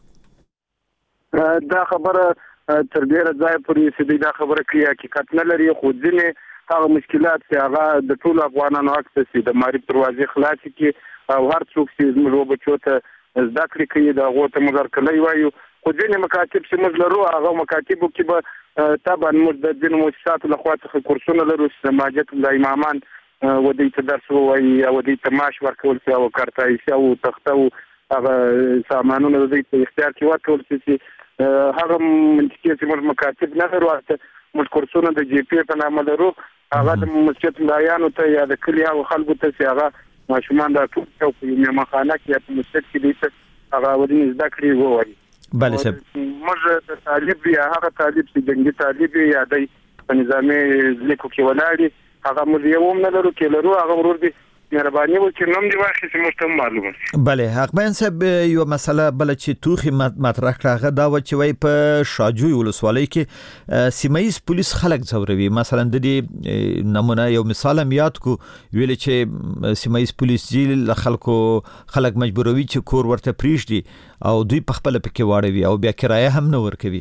دا خبره تر ډیره ځای پورې چې دا خبره کوي حقیقت نه لري، خو ځینې هغه مشکلات چې هغه د ټولو افغانانو حق ته د معرف دروازې خلاص کې او هر څوک چې زموږ بچو ته زده کړې کوي د هغو ته موږ هرکلی وایو. خو ځینې مکاتب چې موږ لرو هغه مکاتبو کې به طبعا موږ د ځینو مؤسساتو لخوا څخه کورسونه لرو چې د ماجت الله امامان ودې ته درس ووایي او ودې ته معاش ورکول شي او کارتایسي او تخته او هغه سامانونه د دې په اختیار کې ورکول شي. هغه منطقي چې موږ مکاتب نه لرو، موږ کورسونه د جی پی په نامه لرو، هغه د مسجد لایانو ته یا د کلی او خلکو ته چې هغه ماشومان د ټول په میمخانه کې یا په مسجد کې دي هغه ودې زده کړې ووایي. بله صاحب، موږ د طالب یا هغه طالب چې جنگي طالب یا د په نظامي لیکو کې ولاړ هغه موږ یو هم نه لرو کې لرو هغه ورور دي مهرباني وکړئ نوم دی واخلئ چې موږ ته معلومه شي. بله حق بیان صاحب، یو مسله بل چې توخي مطرح کړه دا و چې وای په شاجوی ولسوالۍ کې سیمایي پولیس خلک ځوروي. مثلا د دې نمونه یو مثال هم یاد کو، ویل چې سیمایي پولیس جیل خلک مجبوروي چې کور ورته پریږدي او دوی په خپل پکې واړوي او بیا کرایه هم نه ورکوي.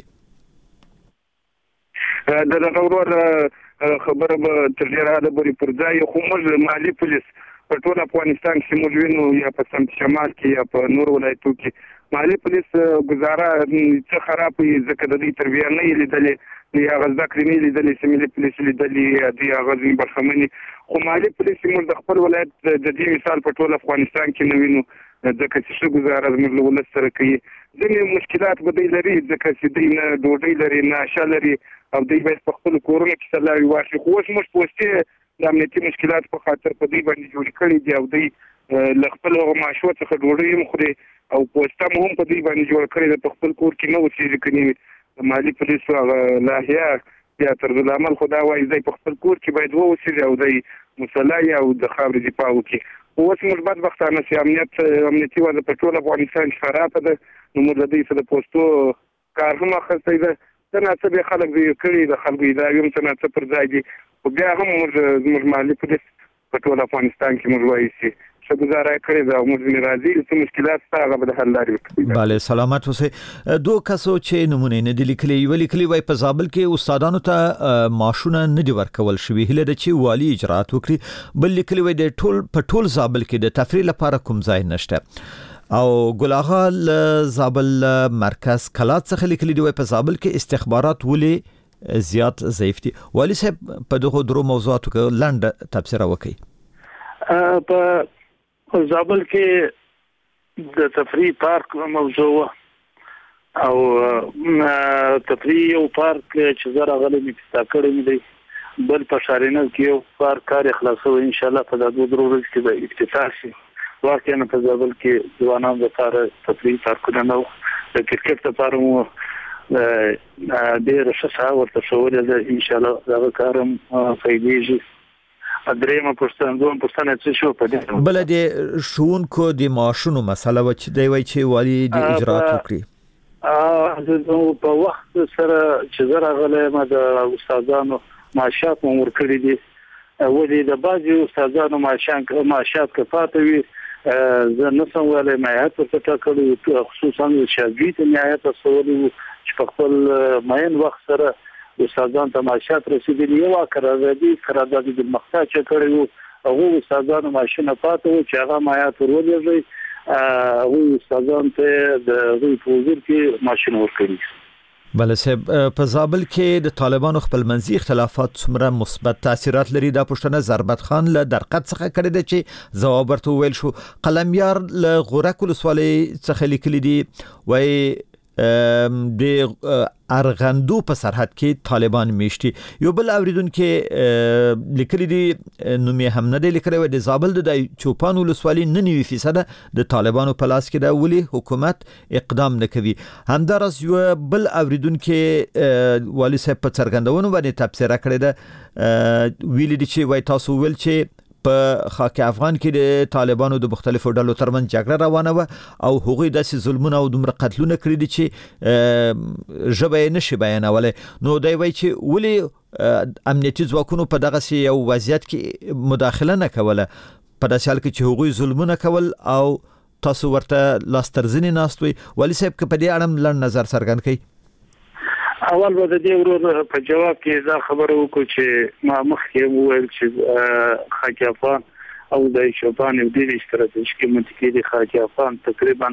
د غوړ خبره به تر ډیره حده پورې پر ځای، خو موږ مالي پولیس په ټول افغانستان کې موږ وینو یا په سمت شمال کې یا په نور ولایتو کې مالي پولیس گزاره څه خراب وي ځکه د دې تربیه نه لیدلې یا غزا کړنی لیدلې چې ملي پولیس لیدلې دی هغه ځین برخمنې. خو مالي پولیس موږ د خپل ولایت د دې مثال په ټول افغانستان کې نه وینو ځکه چې څه گزاره موږ له ولس سره کوي. ځینې مشکلات به دی لري ځکه چې دی نه ډوډۍ لري نه عشا لري او دی باید په خپل کورونو کې سلاوي واخلي. خو اوس موږ پوسټې د امنیتي مشکلات په خاطر په دې باندې جوړ کړی دی او دوی له خپل معاشو څخه ډوډۍ هم خوري او پوسټه هم په دې باندې جوړ کړی دی. په خپل کور کې نه اوسېږي کني د مالي پولیسو هغه لاهیه یا طرز العمل خو دا وایي دی په خپل کور کې باید واوسېږي او دی مسلح او د خاورې دفاع وکړي. اوس موږ بدبختانه چې امنیتي وضع په ټول افغانستان کې خرابه ده، نو موږ د دې څخه د پوسټو کار هم اخیستی ده. څه ناڅه بیا خلک دوی کړي د خلکو ادارې هم څه ناڅه پر ځای دي، خو بیا هم موږ مالي پولیس په ټول افغانستان کې موږ وایي چې څه گزاره کړې ده او موږ ځینې راځي څه مشکلات شته هغه به د حل لارې ورکوي. بله سلامت اوسئ. دوه کسو چې نمونه نه دي لیکلي، یو لیکلي وای په زابل کې استادانو ته معاشونه نه دي ورکول شوي، هیله ده چې والي اجرات وکړي. بل لیکلي وای د ټول زابل کې د تفریح لپاره کوم ځای نشته. او ګل آغا زابل مرکز کلات څخه لیکلي دی په زابل کې استخبارات ولې زیات ضعیف دي. والی صاحب په دغه درو موضوعاتو کې لاندې تبصره وکړي. په زابل کې د تفریح پارک موضوع او تفریح یو پارک چې زره غلې مفتا کړی دی، بل په شارینه کې یو پارک کار خلاصو ان شاء الله په دغه درو ورځې کې به افتتاح شي. واقعا په زابل کې ځوانان لپاره تفریح پارکونه نو د کرکټ لپاره مو ډېر ښه ورته شوړل ده ان شاء الله دا کارم فایدېږي. درېمه پښتنه دوه پښتنه څه شو په دې بل د شونکو د معاشونو مسله و چې دی وای چې والی د اجرات وکړي. په وخت سره چې زره غلې ما د استادانو معاشات مور کړی دي ولې د بعضي استادانو معاشات کفاته وي زه نسم ولې معیات څه ټاکلو خصوصا شاګردي ته معیات سوالو چې په خپل ماین وخت سره استادان ته معاشات رسیدلی یو قراردادي د مختص کړو او استادانو معاشونه پاتې و چې هغه معیات ورولېږي او استادان ته د غوي پروژې کې معاشونه ورکړي. بله صاحب، په زابل کې د طالبانو خپل منځي اختلافات څومره مثبت تاثیرات لري؟ دا پوښتنه ضربت خان له درقد څخه کړې ده چې ځواب ورته ویل شو. قلمیار له غورک ولسوالۍ څخه لیکلي دي وای د ارغندو په سرحد کې طالبان میشتي. یو بل اوریدونکو لیکلي دي نومي هم نه دی لیکلی و د زابل د چوپان ولسوالۍ 99% د طالبانو په لاس کې ده ولې حکومت اقدام نه کوي. همدارس یو بل اوریدونکو والي صاحب په څرګندونو باندې تبصره کړې ده، ویلي دي چې وای تاسو ول چې په خاک افغان کې د طالبانو د مختلفو ډلو ترمنځ جګړه روانه و او هغوی داسې ظلمونه او دومره قتلونه کړی دي چې ژبه یې نشي بیانولای. نو دی وایي چې ولې امنیتي ځواکونو په دغه یو وضعیت کې مداخله نه کوله په داسې حال کې چې هغوی ظلمونه کول او تاسو ورته لاسترزنې ناست وي. والي صاحب که په دې اړه لږ نظر څرګند کړئ. اول به د دې ورور په جواب کې دا خبره وکړو چې ما مخکې وویل چې خاک افغان او د شوبان د دې استراتیژیکي منطقې د خاک افغان تقریبا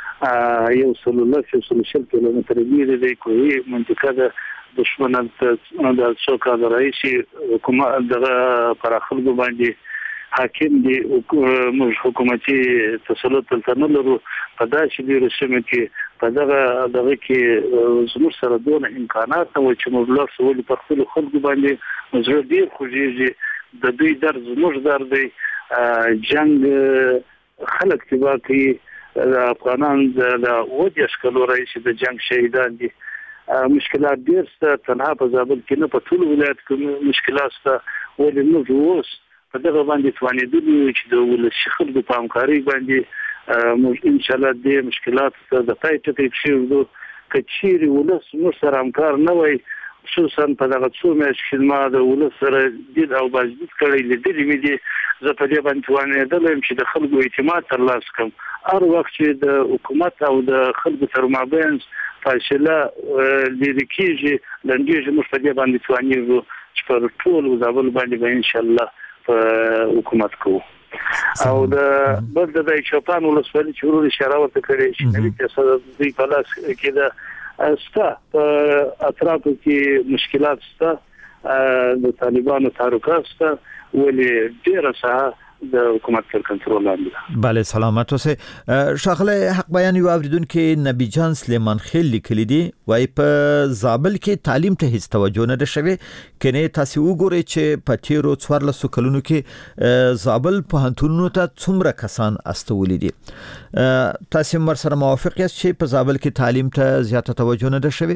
130 کیلومتر لري د کوی منطقه د دشمن د څوکا رئیسي حکومت دغه پر خلکو باندې حاکم دي موږ حکومتي تسلط تلته لرو په داسې ډیرو سیمو کې په دغه کې زموږ سره دونه امکانات او چې موږ لار سوال په خپل خلکو باندې زړه ډیر خوږیږي د دوی درد زموږ درد دی جنگ خلک تبا کوي افغانان د وجه شکلو رئیس د جنگ شهیدان دي مشکلات ډیر ست تنها په زابل کې نه په ټول ولایت کې مشکلات ست ولې موږ اوس په دغه باندې توانېدو چې د ولسی خلکو په همکاري باندې موږ ان شاء الله د مشکلات د پای ته تکشیرو کچيري ولس موږ سره همکار نه وي خصوصا په دغه څو میاشتې کې ما د ولس سره د او باجدید کړی لیدلې مې دي زه په دې باندې توانېدم چې د خلکو اعتماد ترلاسه کړم. هر وخت چې د حکومت او د خلکو تر مابین فاصله لري کېږي لنډیږي موږ په دې باندې توانېږو چې په ټول زابل باندې ان شاء الله په حکومت کوو. او د بل د شوپان ولسوالۍ چې ورور اشاره ورته کړې چې نوې تاسو د پلاس کې د استا په اطرافو کې مشکلات ستا د طالبانو تحرکات ستا ولې ډیره ساحه د حکومت تر کنټرول لاندې. بله سلامت اوسه. شاغله حق بیان یو اوریدونکو نبی جان سلیمان خیل لیکلی دی وای په زابل کې تعلیم ته هیڅ توجه نه ده شوی کنه تاسو وګورئ چې په تیرو 14 کلونو کې زابل په هنتونو ته څومره کسان استولې دي. تاسو مر سره موافق یاست چې په زابل کې تعلیم ته زیاته توجه نه ده شوی؟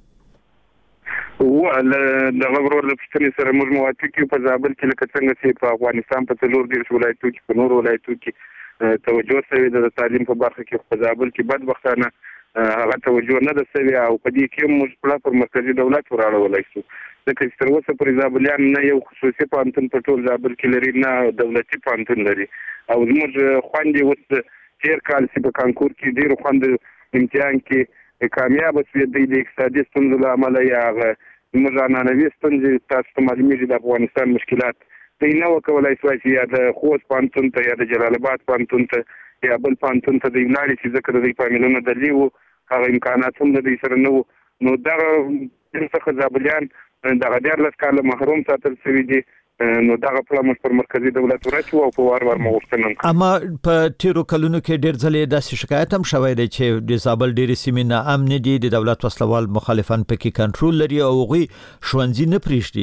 د غوړور د پښتنې سره موږ موافق یو په زابل کې لکه څنګه چې په افغانستان په څلور ډیر ولایتو کې په نور ولایتو کې توجه شوی د تعلیم په برخه کې په زابل کې بدبختانه هغه توجه نه ده شوی او په دې کې موږ پر مرکزی دولت وراړولای شو ځکه چې تر اوسه پر زابلیان نه یو خصوصي پانتون په ټول زابل کې لري نه دولتي پانتون لري او موږ خوندې اوس تیر کال چې په کانکور کې ډیر خوند امتحان کې کامیاب شوی د اقتصادي ستونزو له امله یا موږ نانوي ستونزې تاسو ته معلومیږي د افغانستان مشکلات د نه وکولای شو چې یا د خوست پانتون ته یا د جلال آباد پانتون ته یا بل پانتون ته د ولاړې چې ذکر د فامیلونو د لیو هغه امکانات هم د سره نو دا څخه زابلیان د غډیر لس کال محروم ساتل شوی دي نو دا په پر مرکزی دولت ورچو او په وار مغوښتنم. اما په تیرو کلونو کې ډیر ځلې د شکایت هم شوی دی چې د زابل ډیر سیمې نه امن دي د دولت وسلوال مخالفان پکې کنټرول لري او غوي شونځي نه پریږدي.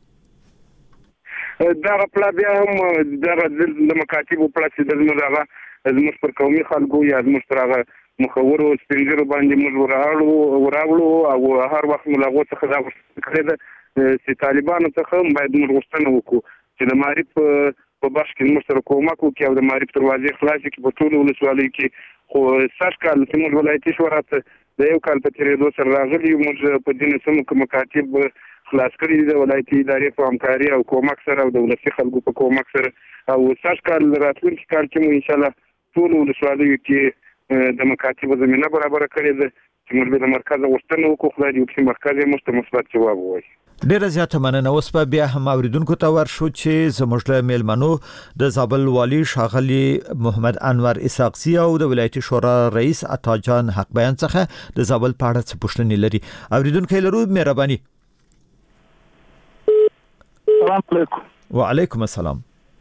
دا خپل بیا هم د مکاتب په پلاس د زموږ پر قومي خلکو یا زموږ ترغه مخورو سپینګرو باندې موږ وراولو او هر وخت ملاغو څخه دا کړی چې طالبانو څخه باید موږ غوښتنه وکړو چې د معرف په بخش کې موږ سره کومک وکړي او د معرف دروازې خلاصې کړي په ټولو ولسوالیو کې خو سږ کال چې موږ ولایتي شورا ته د یو کال په تیرېدو سره راغلي موږ په ځینو سیمو کې مکاتب خلاص کړي دي د ولایتي ادارې په همکاري او کومک سره او د ولسي خلکو په کومک سره او سږ کال راتلونکي کال کې مو ان شاء الله ټول ولسوالیو کې د مکاتب زمينه برابر کړي ده چې موږ د مرکز غوښتنه وکړو خو د یو مرکز یې مثبت جواب وایي. ډیره زیاته مننه. اوس په بیا هم اوریدونکو ته ورشو چې زموږ له میلمنو د زابل والی شاغلی محمد انور اسحاقزی او د ولایتي شورا رئیس عطا جان حق بیان څخه د زابل په اړه څه پوښتنې لري. اوریدونکو لرو مهرباني. السلام علیکم. وعلیکم السلام.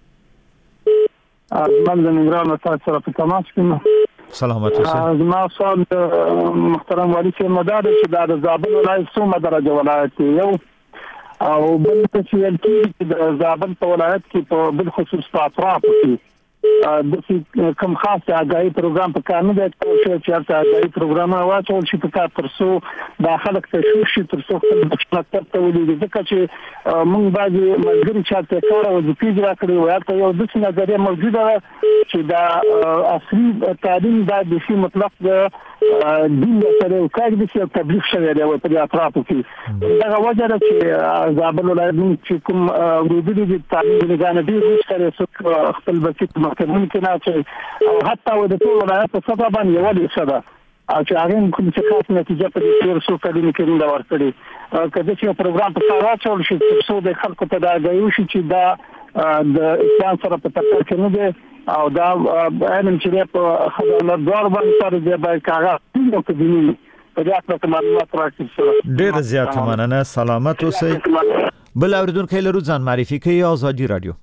من د نګران تاسو سره په تماس کې سلامت اوسه. ما سوال محترم والی چې مدار چې د زابل ولایت څومره درجه ولایت یو او بل څه چې د زابل په ولایت کې په بل خصوص په اطراف کې د کوم خاص آگاهي پروګرام په کار نه دی چې آگاهي پروګرام واچول شي په کار ترسو د خلک تشویق شي ترسو خپل مکتب ته ولېږي ځکه چې موږ بعضي ملګري چې کار او د پیج راکړي وایي ته یو د څه نظریه موجوده چې دا اصلي تعلیم د شي مطلق د دین سره او کار د څه تبلیغ شوی دی په اطرافو کې دا وجه ده چې زابل ولایت چې کوم ورودي د تعلیم لګانه دي چې خپل بچی مکتبونه کې نه چې او حتی د ټول ولایت په سبب باندې ولې شدا او چې هغه کوم څه خاص نتیجه په دې تیر څو کلونو کې نه ورکړي کله چې پروګرام په کار واچول شي څو د خلکو ته دا غوښتي شي چې دا د اسلام سره په تکړه کې نه دی او دا علم چې په خدای دوار باندې سره دی به کاغه څنګه په دیني په دې اړه معلومات راکړي ډیر زیات مننه سلامت اوسئ بل اوریدونکو لرو ځان معرفي کوي آزادي رادیو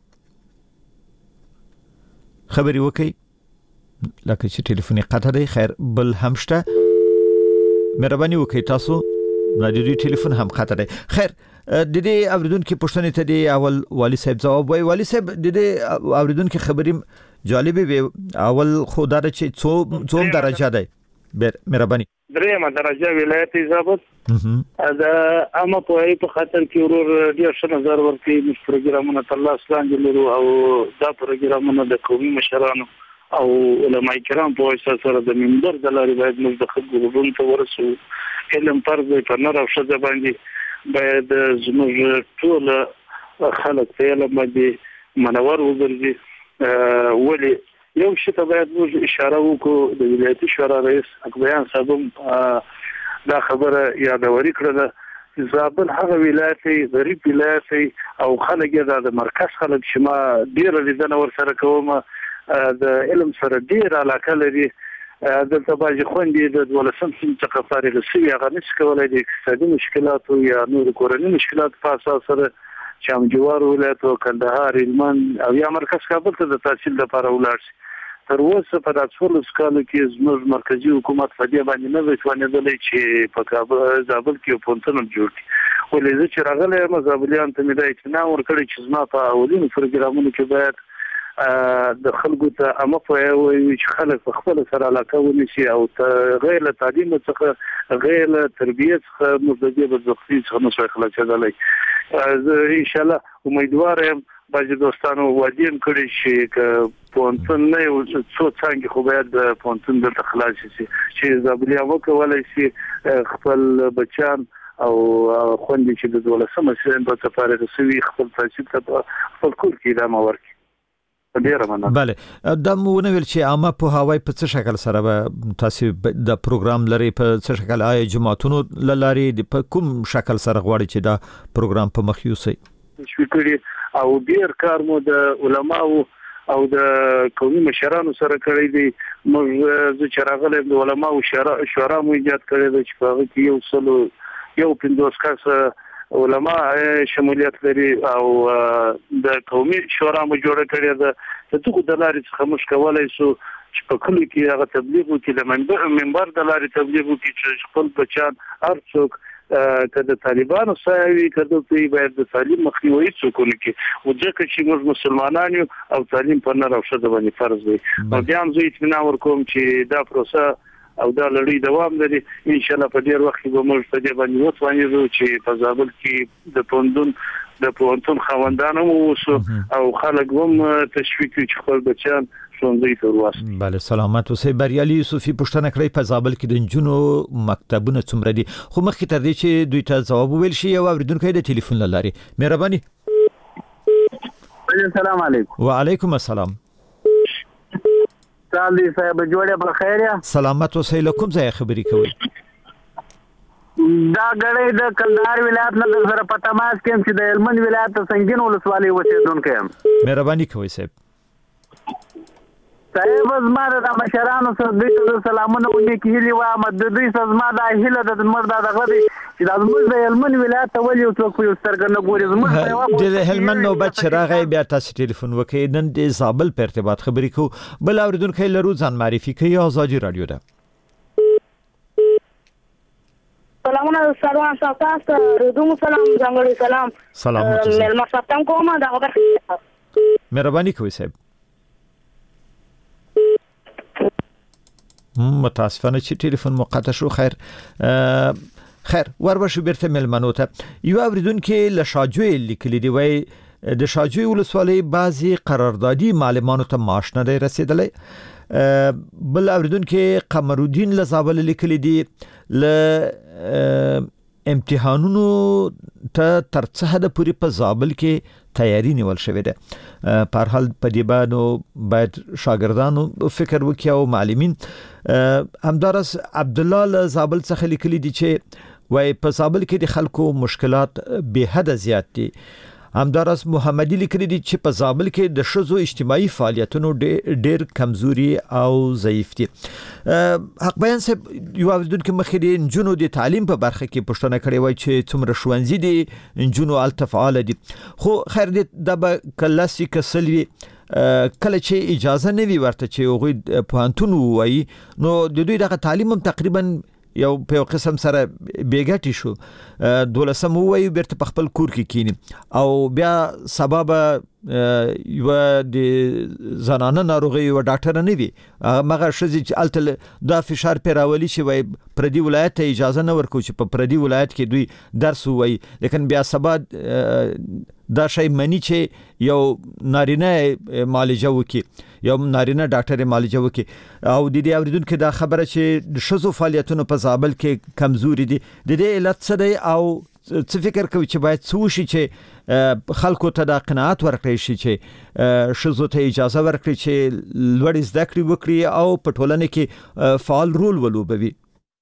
خبري وکي لکه چې ټلیفوني قطع دی خیر بل همشته مهرباني وکي تاسو د دې ټلیفون هم قطع دی خیر د دې اوریدونکو پښتنې ته دی اول والی صاحب جواب وای والی صاحب د دې اوریدونکو خبري جالبه وي اول خدای چې څوم درجه دی مهرباني درېمه درجه ولایت ضابط دا اما په خاطر کې ورور ډیر ښه نظر ورکړي د پروګرامونو الله اسلام جوړو او دا پروګرامونه د قومي مشرانو او علماء کرام په واسطه سره د منبر د لارې باید موږ د خلکو غوږونو ته ورسو علم فرض په نر او ښځه باندې باید زموږ ټول خلک ته علم باندې منور وګرځي ولی یو شی ته باید موږ اشاره وکړو د ولایتي شورا رئیس اکبریان صاحب دا خبره یادوري کړله زابل هغه ولایت غریب ولایت او خلک د مرکز خلک چې ما ډیر لیدنه ورسره کوم د علم سره ډیر علاقه لري د تباجي خوندې د ولسم څخه فارغ شوی هغه نشي کولای د اقتصادي مشکلات یا نور کورنۍ مشکلات په اساس سره چې جوار ولایت او کندهار هلمند او یا مرکز کابل ته د تحصیل لپاره ولاړ شي تر اوسه په داسې سکالو کې زموږ مرکزی حکومت په دې باندې نه وښوونېدل چې په کابل زابل کې پونتن جوړ کړي ولې چې راغله مزابلیان ته مې دا اطمینان ورکړي چې زما په اولینو پروګرامونو کې باید د خلکو ته امه په وي چې خلک په خپل سره علاقه ونیسي او غیر تعلیم څخه غیر تربیت څخه مزدي بزختی څخه نشي خلاصېدلی ان شاء الله امیدوار یم باید دوستانو وادیم کړی چې پونتن نه او څو څنګه خو باید پونتن د خلاص شي چې زابلیا وکولای شي خپل بچان او خوندې چې د دولسمه سین په سفارت سوي خپل تحصیل ته خپل کور کې ادامه ورکړي بله دا مونږ ویل چې عامه په هواي په څه شکل سره به تاسو د پروګرام لري په څه شکل آی جماعتونو لاري په کوم شکل سره غواړي چې دا پروګرام په مخ یوسي شکرې او ډیر کار مو د علماو او د قومي مشرانو سره کړی دی موږ چې راغلي د علماو شورا مو ایجاد کړی دی چې هغه کې یو 50 کس علماء شمولیت لري او د قومي شورا مو جوړ کړی ده چې څوک د لارې څخه مشکولای شو چې په کلی کې هغه تبلیغ وکړي د منبر د لارې تبلیغ وکړي چې خپل بچان هر څوک کله طالبانو ساوي کله په باید د تعلیم مخنیوي څوک کوي او ځکه چې موږ مسلمانان یو او تعلیم په نر او ښځه باندې فرض دی نو بیا هم زه اطمینان ورکوم چې دا پروسه او دا لړۍ دوام لري ان شاء الله په ډیر وخت کې به موږ په دې باندې وڅوانیږو چې په زابل کې د پونتون خوندانو اوسو او خلک هم تشویق چې خپل بچان ښوونځي ته ورسوي بله سلامت اوسئ بریالي یوسفي پوښتنه کړې په زابل کې د نجونو مکتبونه څومره دي خو مخکې تر دې چې دوی ته ځواب وویل شي او اوریدونکو د ټلیفون لارې مهرباني السلام علیکم وعلیکم السلام سالي صاحب جوړه په خیر یا سلامت اوسئ لکم ځای خبري کوي دا غړې د کندهار ولایت نه سره پته ماس کې چې د هلمند ولایت سنگین ولسوالۍ اوسېدونکو يم مهرباني کوئ صاحب زما د مشرانو سره د سلامونه ونی کېلی و امد د دوی سره زما د هیله د مردا دغه دي چې د موږ د هلمند ولایت ولې او څوک یو سترګنه ګوري زموږ د هلمند نو بچ راغی بیا تاسو ټلیفون وکړئ نن د زابل په ارتباط خبرې کو بل اوریدونکو لرو ځان معرفي کوي آزادي رادیو ده سلامونه سلام تاسو ردوم سلام څنګه سلام سلام ملما ستم کومه دا خبر مهرباني کوئ صاحب متاسفانه چې ټلیفون مقطع شو. خیر وربشو بیرته ملمنو ته یو اوریدونکو له شاجوی لیکلی دی وای د شاجوی ولسوالۍ بعضی قراردادي معلمانو ته معاش نه رسیدلی. بل اوریدونکو قمرالدین له زابل لیکلی دی له امتحانونو ته تر څه حد پورې په زابل کې تیاری نیول شوې ده. په هر حال په دې باندې باید شاګردانو فکر وکړي او معلمین. همدارس عبد الله له زابل څخه لیکلی دی چې وای په زابل کې د خلکو مشکلات به حد زیات دي. همدارس محمدي لیکلی دی چې په زابل کې د شذو اجتماعي فعالیتونو ډېر کمزوري او ضعیف دي. حق بیان صاحب یو اوریدونکو مخې د انجونو د تعلیم په برخه کې پوښتنه کړې وای چې څومره ښوونځي دي انجونو التفعال دي. خو خیر دې د کلاسي کسلوي کله چې اجازه نه وي ورته چې هغه پوهنتون وایي نو د دوی دغه تعلیم هم تقریبا یو په قسم سره بیګټی شو. 12 وایي بیرته په خپل کور کې کینی او بیا سبب یو د زنانه ناروغي یو ډاکټر نه وي مغه شزي چې الته دا فشار پیراولي شي وای پردي ولایت ته اجازه نه ورکو چې په پردي ولایت کې دوی درس وایي لیکن بیا سبب دا شی منی چې یو نارینه معالجه وکي یو نارینه ډاکټر معالجه وکي او د دې اوریدونکو دا خبره چې د شذو فعالیتونو په زابل کې کمزوري دي د دې علت څه دی او څه فکر کوي چې باید څه شي چې خلکو ته د قناعت ورکړي شي چې شذو ته اجازه ورکړي چې لوړ زده کړې وکړي او په ټولنه کې فعال رول ولوبوي.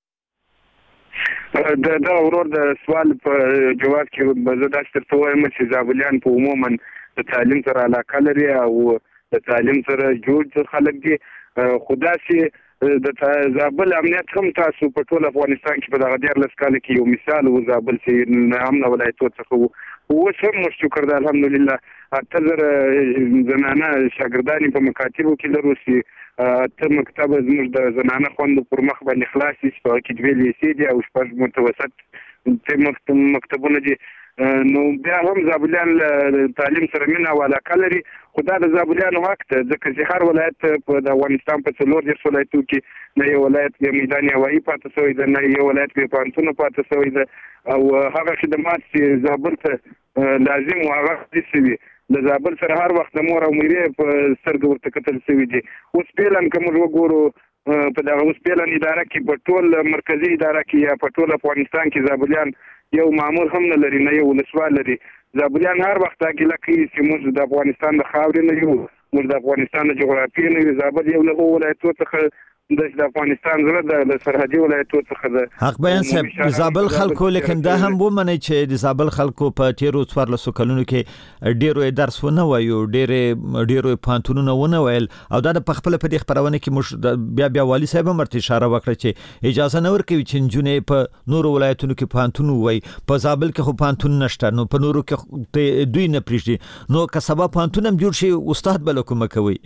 دا ورور د سوال په جواب کې زه دا ستاسو وایم چې زابلیان په عموما د تعلیم سره علاقه لري او د تعلیم سره جوړ خلک دي. خدا سي د زابل امنیت هم تاسو په ټول افغانستان کې په دغه 14 کال کې یو مثال و. زابل سي امن ولایتو څخه و سم شکر د الحمدلله اتذر زنانه شاګردانی په مکاتبو کې لرو سي ته مکتب زموږ د زنانه خوند پر مخ باندې خلاصي په کې دوی لیسي دي او شپږ متوسط ته مکتبونه دي. نو بیا هم زابلیان تعلیم سره مینه او علاقه لري. خدا د زابلیانو حق ته ځکه چې هر ولایت په د افغانستان په 14 ولایتو کې نه یو ولایت د میدان هوایي پاتې شوی ده نه یو ولایت په پانتونو پاتې شوی ده او هغه خدمات چې زابل ته لازم او هغه دي د زابل سره هر وخت مور او مېرې په سترګو ورته کتل شوی دي. اوس پیلن کوم وګورو په دغه اوس پیلن اداره کې په ټول مرکزی اداره کې یا په ټول افغانستان کې زابلیان یو مامور هم نه لري نه یو ولسوال لري. زابلیان هر وخت کې لکه چې موږ د افغانستان د خاورې نه یو موږ د افغانستان د جغرافیې نه یو. زابل یو له ولایتو څخه د افغانستان زړه د سرحدي ولایتو څخه ده. حق بیان صاحب د زابل خلکو لیکن دا هم ومني چې د زابل خلکو په 13 کلونو کې ډیرو درس ونه وایو ډیرو پانتونونه ونه ویل او دا په خپل په دې خبرونه کې مش بیا والی صاحب مرته اشاره وکړه چې اجازه نه ورکوي چې جنې په نورو ولایتونو کې پانتون وای. په زابل کې خو پانتون نشته نو په نورو کې دوی نه پریږدي نو که سبا پانتون هم جوړ شي استاد بل کوم کوي.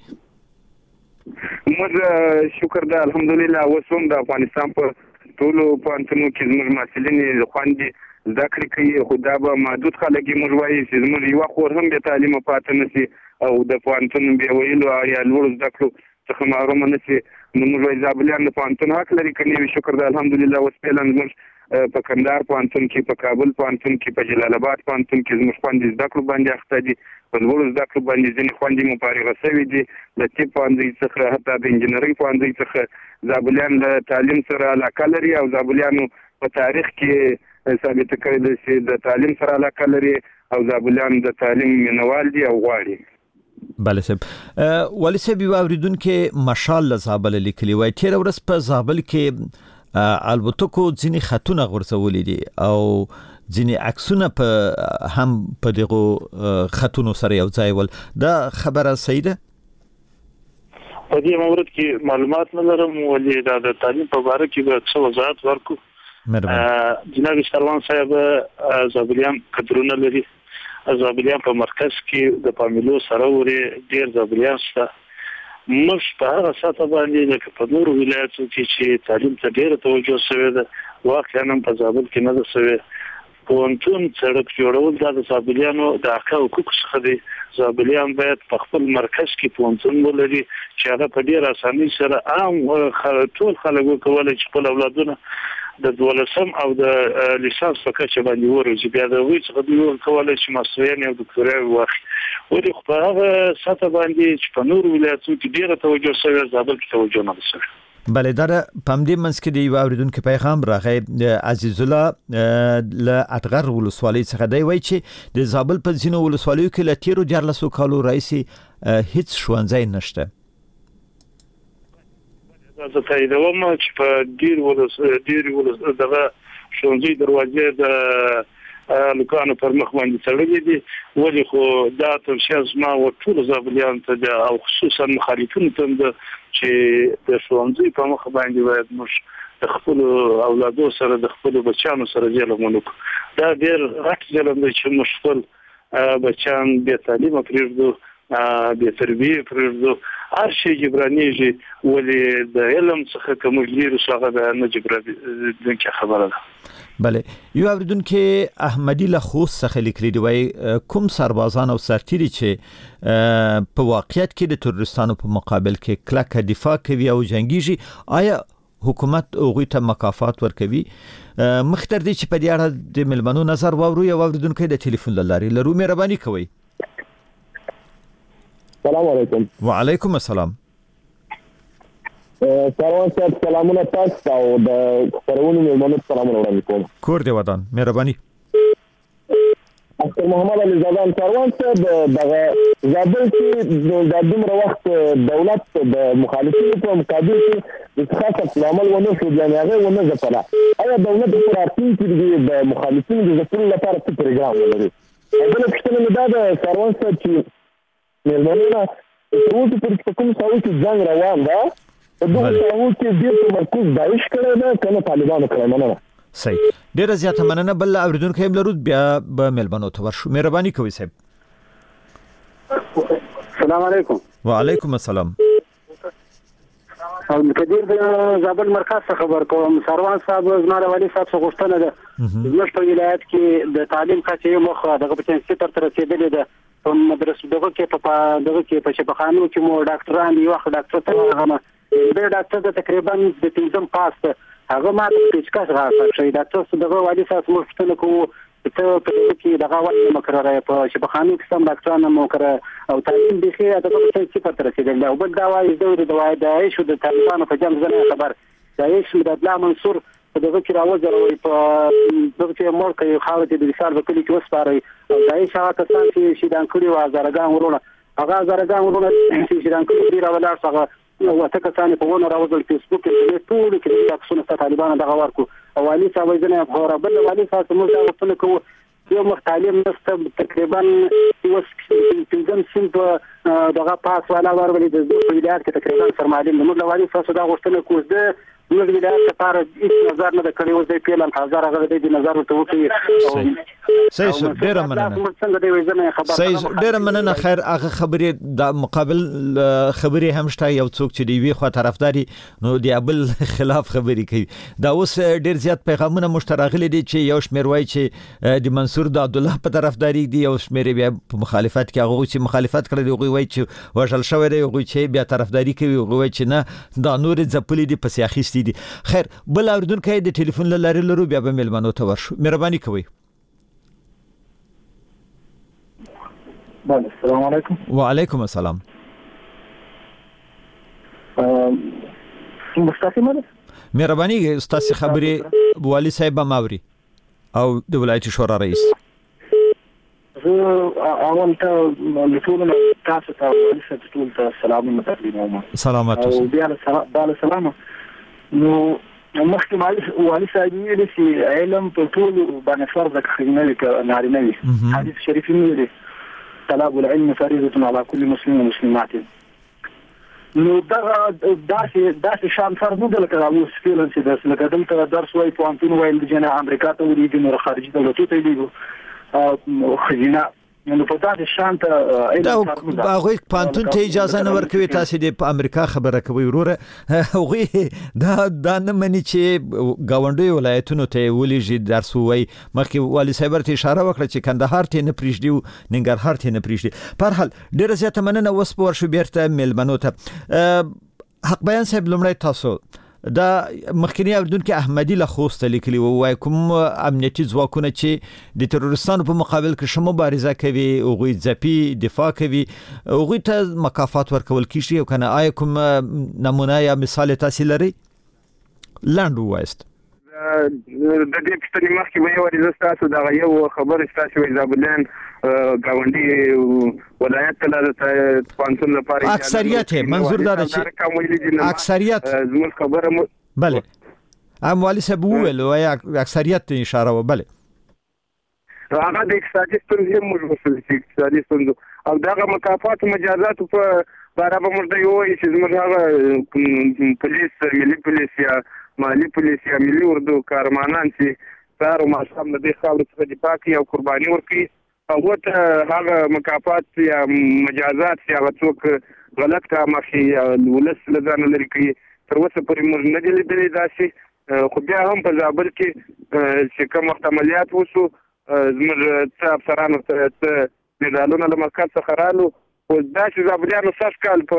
موږ شکر ده الحمدلله اوسم د افغانستان په ټولو پوهنتونونو کې زموږ محصلین خوندې زده کړې کوي. خو دا به محدود خلک موږ وایي چې زموږ یوه خور هم بې تعلیمه پاتې نه شي او د پوهنتون بې ویلو یا لوړو زده کړو څخه محرومه نه شي. نو موږ وایي زابلیان د پوهنتون حق لري که نه وي. شکر ده الحمدلله اوس فعلا زموږ په کندهار پوهنتون کې په کابل پوهنتون کې په جلال آباد پوهنتون کې زموږ خوندې زده کړو باندې اخته دي. په لوړو زده کړو باندې ځینې خوندې مو فارغه شوي دي د طب پوهنځي څخه حتی د انجینرۍ پوهنځي څخه. زابلیان د تعلیم سره علاقه لري او زابلیانو په تاریخ کې ثابته کړې ده چې د تعلیم سره علاقه لري او زابلیان د تعلیم مینوال دي او غواړي. بله صاحب ولی صاحب یو اوریدونکو مشال له زابل لیکلی وای تیر ورځ په زابل کې البتکو ځینې خطونه غورځولي دي او ځینې عکسونه په هم په دغه خطونو سره یو ځای ول. دا خبره صحیح ده؟ په دې مورد کې معلومات نه لرم ولې دا د تعلیم په اړه کې به څه وضاحت ورکو. جناب شروان صاحب زابلیان قدرونه لري. زابلیان په مرکز کې د پاملو سره ورې ډیر زابلیان شته. مش په هغه ساته باندې لکه په نورو ولایتو کې چې تعلیم ته ډیره توجه شوې ده واقعا په زابل کې نه ده شوې. پونتون سړک جوړول د زابلیانو د حقوقو څخه دي. زابلیان باید په خپل مرکز کې پونتون ولري چې هغه په ډیر اسانۍ سره عام ټول خلک وکولای چې خپل اولادونه د 12 او د لیسانس په کچه باندې ورزي. بیا د وی څخه دوی کولای شي ماستري او دکتوراه واخلي. ولې خو په هغه سطح باندې چې په نور ولایتونو کې ډیره توجه شوی، زابل کې توجه نه شوی. بله در پمدې منځ کې د یو اوریدونکو پیغام راغی عزیز الله له اټغر ولسوالۍ څخه دی، وایي چې د زابل په ځینو ولسوالیو کې له تیرو 14 کالو راهیسې هیڅ ښوونځی نشته. زه تاییدوم چې په ډیر دغه ښوونځي دروازې د لوکانو پر مخ باندې تړلې دي. ولې خو دا توصیه زما او ټول زابلیان ته او خصوصا مخالفینو ته چې د ښوونځي په مخ باندې باید موږ د خپل اولادو سره د خپل بچیانو سره ظلم ونکړو. دا ډیر غټ ظلم دی چې موږ خپل بچیان بې تعلیمه پرېږدو، بې تربیې پرېږدو. هر شی جبرانېږي، ولې د علم څخه کوم لري څنګه د نه جبرانېږي خبره ده. بله یو اوریدونکو احمدی له خوست څخه لیکلي دی، وایي کوم سربازان او سرتیري چې په واقعیت کې د تروریستانو په مقابل کې کلکه دفاع کوي او جنگیږي، آیا حکومت هغوی ته مکافات ورکوي؟ مخکې دې چې په دې اړه د ملمنو نظر واورو. یو اوریدونکو د ټلیفون له لارې لرو، مهرباني کوئ. السلام علیکم. وعلیکم السلام. سلام صاحب، سلامونه تاسو او د خبرونو ملمنو سلامونه وړاندې کوم. کور دی ودان، مهرباني. اکثر محمد علي زادان سروان صاحب، دغه زابل کې د دومره وخت دولت د مخالفینو په مقابل کې د خاصه عمل ونه شو، یعنی هغه ونه ځپله. آیا دولت په راتلونکي د مخالفینو د ځپلو لپاره څه پروګرام لري؟ بله پوښتنه مې دا ده سروان صاحب چې مېلمنونه اوس په کوم ځای کې جنګ روان ده، په دغه ځای کې ډېر تمرکز داعش کړی ده کنه طالبانو کړی؟ مننه. صحیح، ډیره زیاته مننه. بل اوریدونکو هم لرو، بیا به ملمنو ته ورشو. مهرباني کوئ صاحب. السلام علیکم. وعلیکم السلام. او مقدر د زابل مرکز څخه خبر کوم. سروان صاحب زما د والي صاحب څخه غوښتنه ده، زموږ په ولایت کې د تعلیم کچې مخ دغه په څنګه تر رسیدلې ده. په مدرسو دغه کې په شفاخانو کې مو ډاکټران یو وخت ډاکټر ته راغله، د ډاکټر د تقریبا د 3 پاس هغه ما د پیچکاس راځي چې ډاکټر دغه والي صاحب مفتنه کوو ته په دې کې دغه وخت مقرره په شفاخانو کې سم ډاکټرانو مقرره او تعلیم د خیر دغه څه تر رسیدل. او بل دا وایي د عايش د طالبانو په جنگ زنه خبر د عايش د عبدالله منصور په دغه کې راوځي په دغه کې مور کوي خاله د رسال وکړي چې وسپاري او د عايش هغه کسان چې شیدان کړي و زرګان ورونه هغه زرګان ورونه چې شیدان کړي دی راولار څنګه او ته کسان په ونه راوځل فیسبوک کې ټول کې د تاسو طالبانو دغه ورکو او والي صاحب ځنه غوړه بل والي صاحب موږ دا وڅنه کوو یو مخ تعلیم نسته تقریبا یو څنګه څنګه دغه پاس والا ورولې د ولایت کې تقریبا سرمالیم موږ د والي صاحب دا غوښتنه کوو د موږ ولایت لپاره هیڅ نظر نه کړی و د پیلان هزار هغه د نظر ته وکړي. صحیح، ډیره مننه. صحیح، ډیره مننه. خیر هغه خبرې د مقابل خبرې هم شته، یو څوک چې دی وی خو طرفداري نو دی ابل خلاف خبرې کوي. دا اوس ډیر زیات پیغامونه مشترغلي دي چې یو شمیر وای چې د منصور د عبد الله په طرفداري دي، یو شمیر بیا په مخالفت کې هغه چې مخالفت کړی دی وای چې وژل شوی دی، هغه چې بیا طرفداري کوي، هغه وای چې نه دا نور ځپلې دي پس اخیستي دي. خیر بل اوریدونکو د ټلیفون لارې لرو، بیا به ملمنو ته ورشو. مهرباني کوئ. السلام علیکم. وعلیکم السلام. مصطفی مده مهرباني ستاسو خبرې والي صاحب ماوري او د ولایت شورا رئیس. اول ته لټول تاسو ته والي صاحب ټول ته سلامونه تقدیموم. سلامات اوسئ. بیا سلام. نو مخکې والي صاحب ویلي چې علم په ټول باندې فرض کړی نارینه وي. حدیث شریف ویلي طلب العلم فريضة على كل مسلم ومسلمات. نو دا شان فرض نه لکه اوس فعلا چې د لکه دلته درس وای په انټون وایل د جنا امریکا ته ورېږي نو خارجي دولتونو ته دیږي خزینه نو په داسې شانته دا هغه پانتون ته اجازه نه ورکوي تاسو د امریکا خبره کوي وروره هغه دا نه مني چې گاونډي ولایتونو ته ولېږي درس وای مخکې والي صاحب ته اشاره وکړه چې کندهار ته نه پریږدي او ننګرهار ته نه پریږدي په هر حال ډیره زیاته مننه وس په ورشو بیرته ملمنو ته حق بیان صاحب لمړی تاسو دا مخکنی اوردونکو احمدی له خوست لیکلی وای کوم امنیتي ځواکونه چې د تروریستانو په مقابل کې شمو مبارزه کوي او غوي ځپي دفاع کوي او غوي ته مکافات ورکول کیږي او کنه آی کوم نمونه یا مثال تاسو لري لاند وایست د دې پښتني مخکې به یو ورزستاسو دا یو خبر استاسو زابلان گاونډي ولایت ته د پانتون لپاره اکثریت منظور دا چې اکثریت زموږ خبره بله اموالی سبوول او اکثریت اشاره و بله هغه د اقتصادي ستونزې موږ وصول شي اقتصادي ستونزې او دغه مکافات او مجازات په باره به موږ یو چې زموږ هغه پولیس ملي پولیس یا مالی پولیس یا ملي اردو کارمانان چې سار او ماشام د دې خاورې څخه دفاع کوي او قرباني ورکوي او ورته هغه مکافات یا مجازات یا څوک غلط کار مخې ولس لزان لري کوي تر اوسه پورې موږ نه دي لیدلي داسې خو بیا هم په زابل کې چې کوم وخت عملیات وشو زموږ څه افسرانو ته مډالونه له مرکز څخه رالو او داسې زابلیانو سږ کال په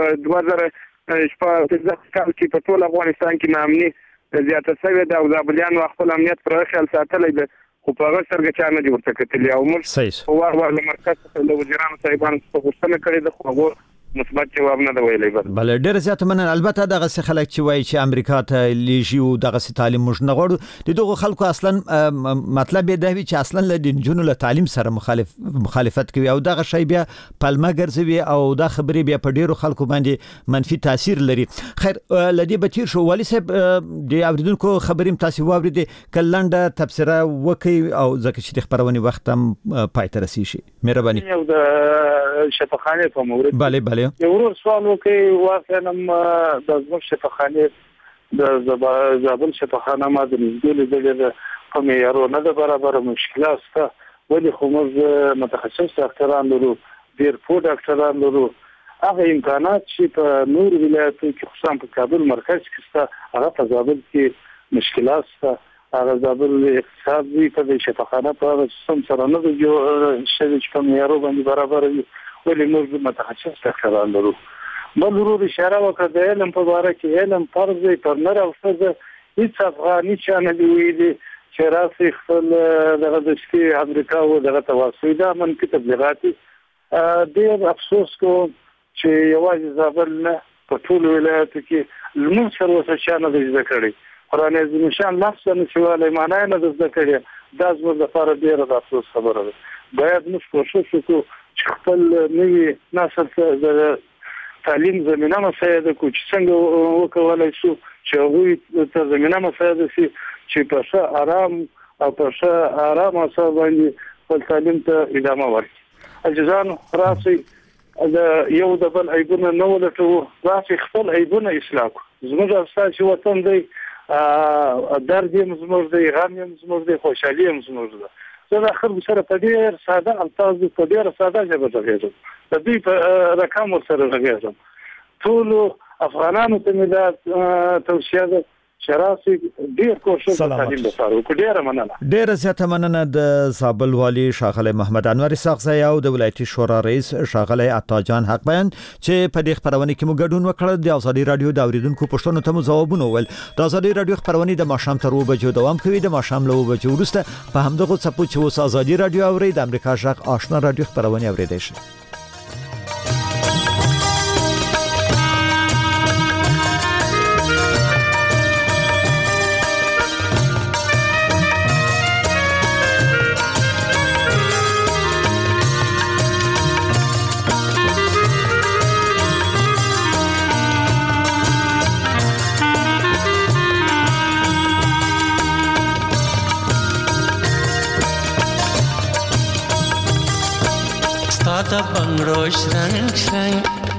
2015 کال کې په ټول افغانستان کې ناامني زیاته شوې ده او زابلیانو خپل امنیت پر خیال ساتلی ده خو په هغه سترګه چا نه دي ورته کتلي او موږ په وار له مرکز څخه له وزیرانو صاحبانو څخه غوښتنه کړې ده خو هغه مثبت جواب نه دی ویلی بل ډېر زیات مننه البته دغه څه خلک چې وایي چې امریکا ته لیږي او دغه څه تعلیم موږ نه غواړو د دغه خلکو اصلا مطلب دی چې اصلا ل دینجونو له تعلیم سره مخالفت کوي او دغه شی بیا پلمه ګرځوي او دا خبرې بیا په ډیرو خلکو باندې منفي تاثیر لري خیر لدی بتیر شو والی صاحب د اوریدونکو خبرې تاسو واوریدې کلنده تبصره وکي او ځکه چې د خبرونې وخت هم پای ته رسیدي شي مهرباني یو د شفاخانه په مورد bale یو ورور سوال وکي واقعا د زموږ شفاخانه د زابل شفاخانه ما د نږدې د کوم یارو نه د برابر مشکلات سته ولې خو موږ متخصص ډاکټران لرو ډیر پوه ډاکټران لرو هغه امکانات چې په نور ولایتونو کې خصوصا په کابل مرکز کې سته هغه په زابل کې مشکلات سته هغه زابل اقتصادي په شفاخانه په سم سره نه د شوی چې کوم یارو باندې برابر وي ولې موږ متخصص ډاکټران لرو بل ورور اشاره وکړه د علم په اړه کې علم فرض دی پر نه راوځي هیڅ افغاني چانه دی ویلي چې راسي خپل دغه د شي امریکا او دغه تواسوي دا منفي تبلیغات ډېر افسوس کو چې یوازې زابل نه په ټول ولایت کې لمون سره چانه د ذکرې قرآن عظیم شان نفس نه شواله معنی نه د ذکرې دا زموږ لپاره ډېر افسوس خبره ده باید موږ کوشش وکړو خپل نوې نسل ته د تعلیم زمينه مساعده کو چې څنګه وکولای شو چې هغه ته زمينه مساعده شي چې په آرام او په آرام سره باندې خپل تعلیم ته ادامه ورکړي اجزان راسي دا یو د بل ایبونه نو ولټو راسي خپل ایبونه اصلاح زموږ اساس وطن دی درد یې زموږ دی غم یې زموږ دی خوشحالي یې زموږ ده زه د اخر سره په ډیر ساده الفاظ په ډیر ساده ژبه غږیږم د دې په رقم سره غږیږم ټول افغانانو ته مې دا توصیه ده شراسي ډیر کوشش تعلیم لپاره کو ډیر مننه ډیر زیاته مننه د زابل والی شاغله محمد انور ساغزی او د ولایتي شورا رئیس شاغله عطاجان حق بیان چې په دې خبرونه کې مو ګډون وکړ د ازادي رادیو د اوریدونکو پښتنو ته ځوابونه ول د ازادي رادیو خبرونه د ماشام تر 2 بجو دوام کوي د ماشام له 2 بجو وروسته په همدغه صفو چې وس ازادي رادیو اوري د امریکا ژغ آشنا رادیو خبرونه اوریدئ شي Stada bangro shrang shrang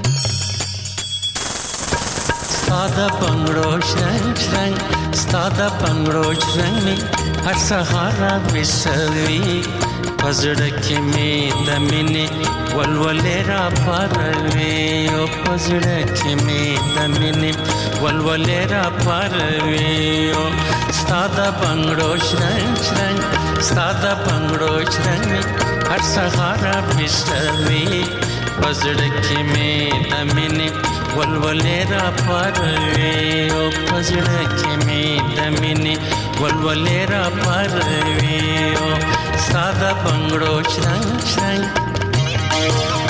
Stada bangro shrang shrang Stada bangro shrang mi har sahara bisavi پزړه کې می د مینې ولولې را پاروي او پزړه کې می د مینې ولولې را پاروي او ستاده بنگړو شرنګ شرنګ ستاده بنگړو شرنګ هر سهار بشوي پزړه کې می د مینې ولولې را پاروي او پزړه کې می د مینې ولولې را پاروي او ستاده بنگړو شرنګ شرنګ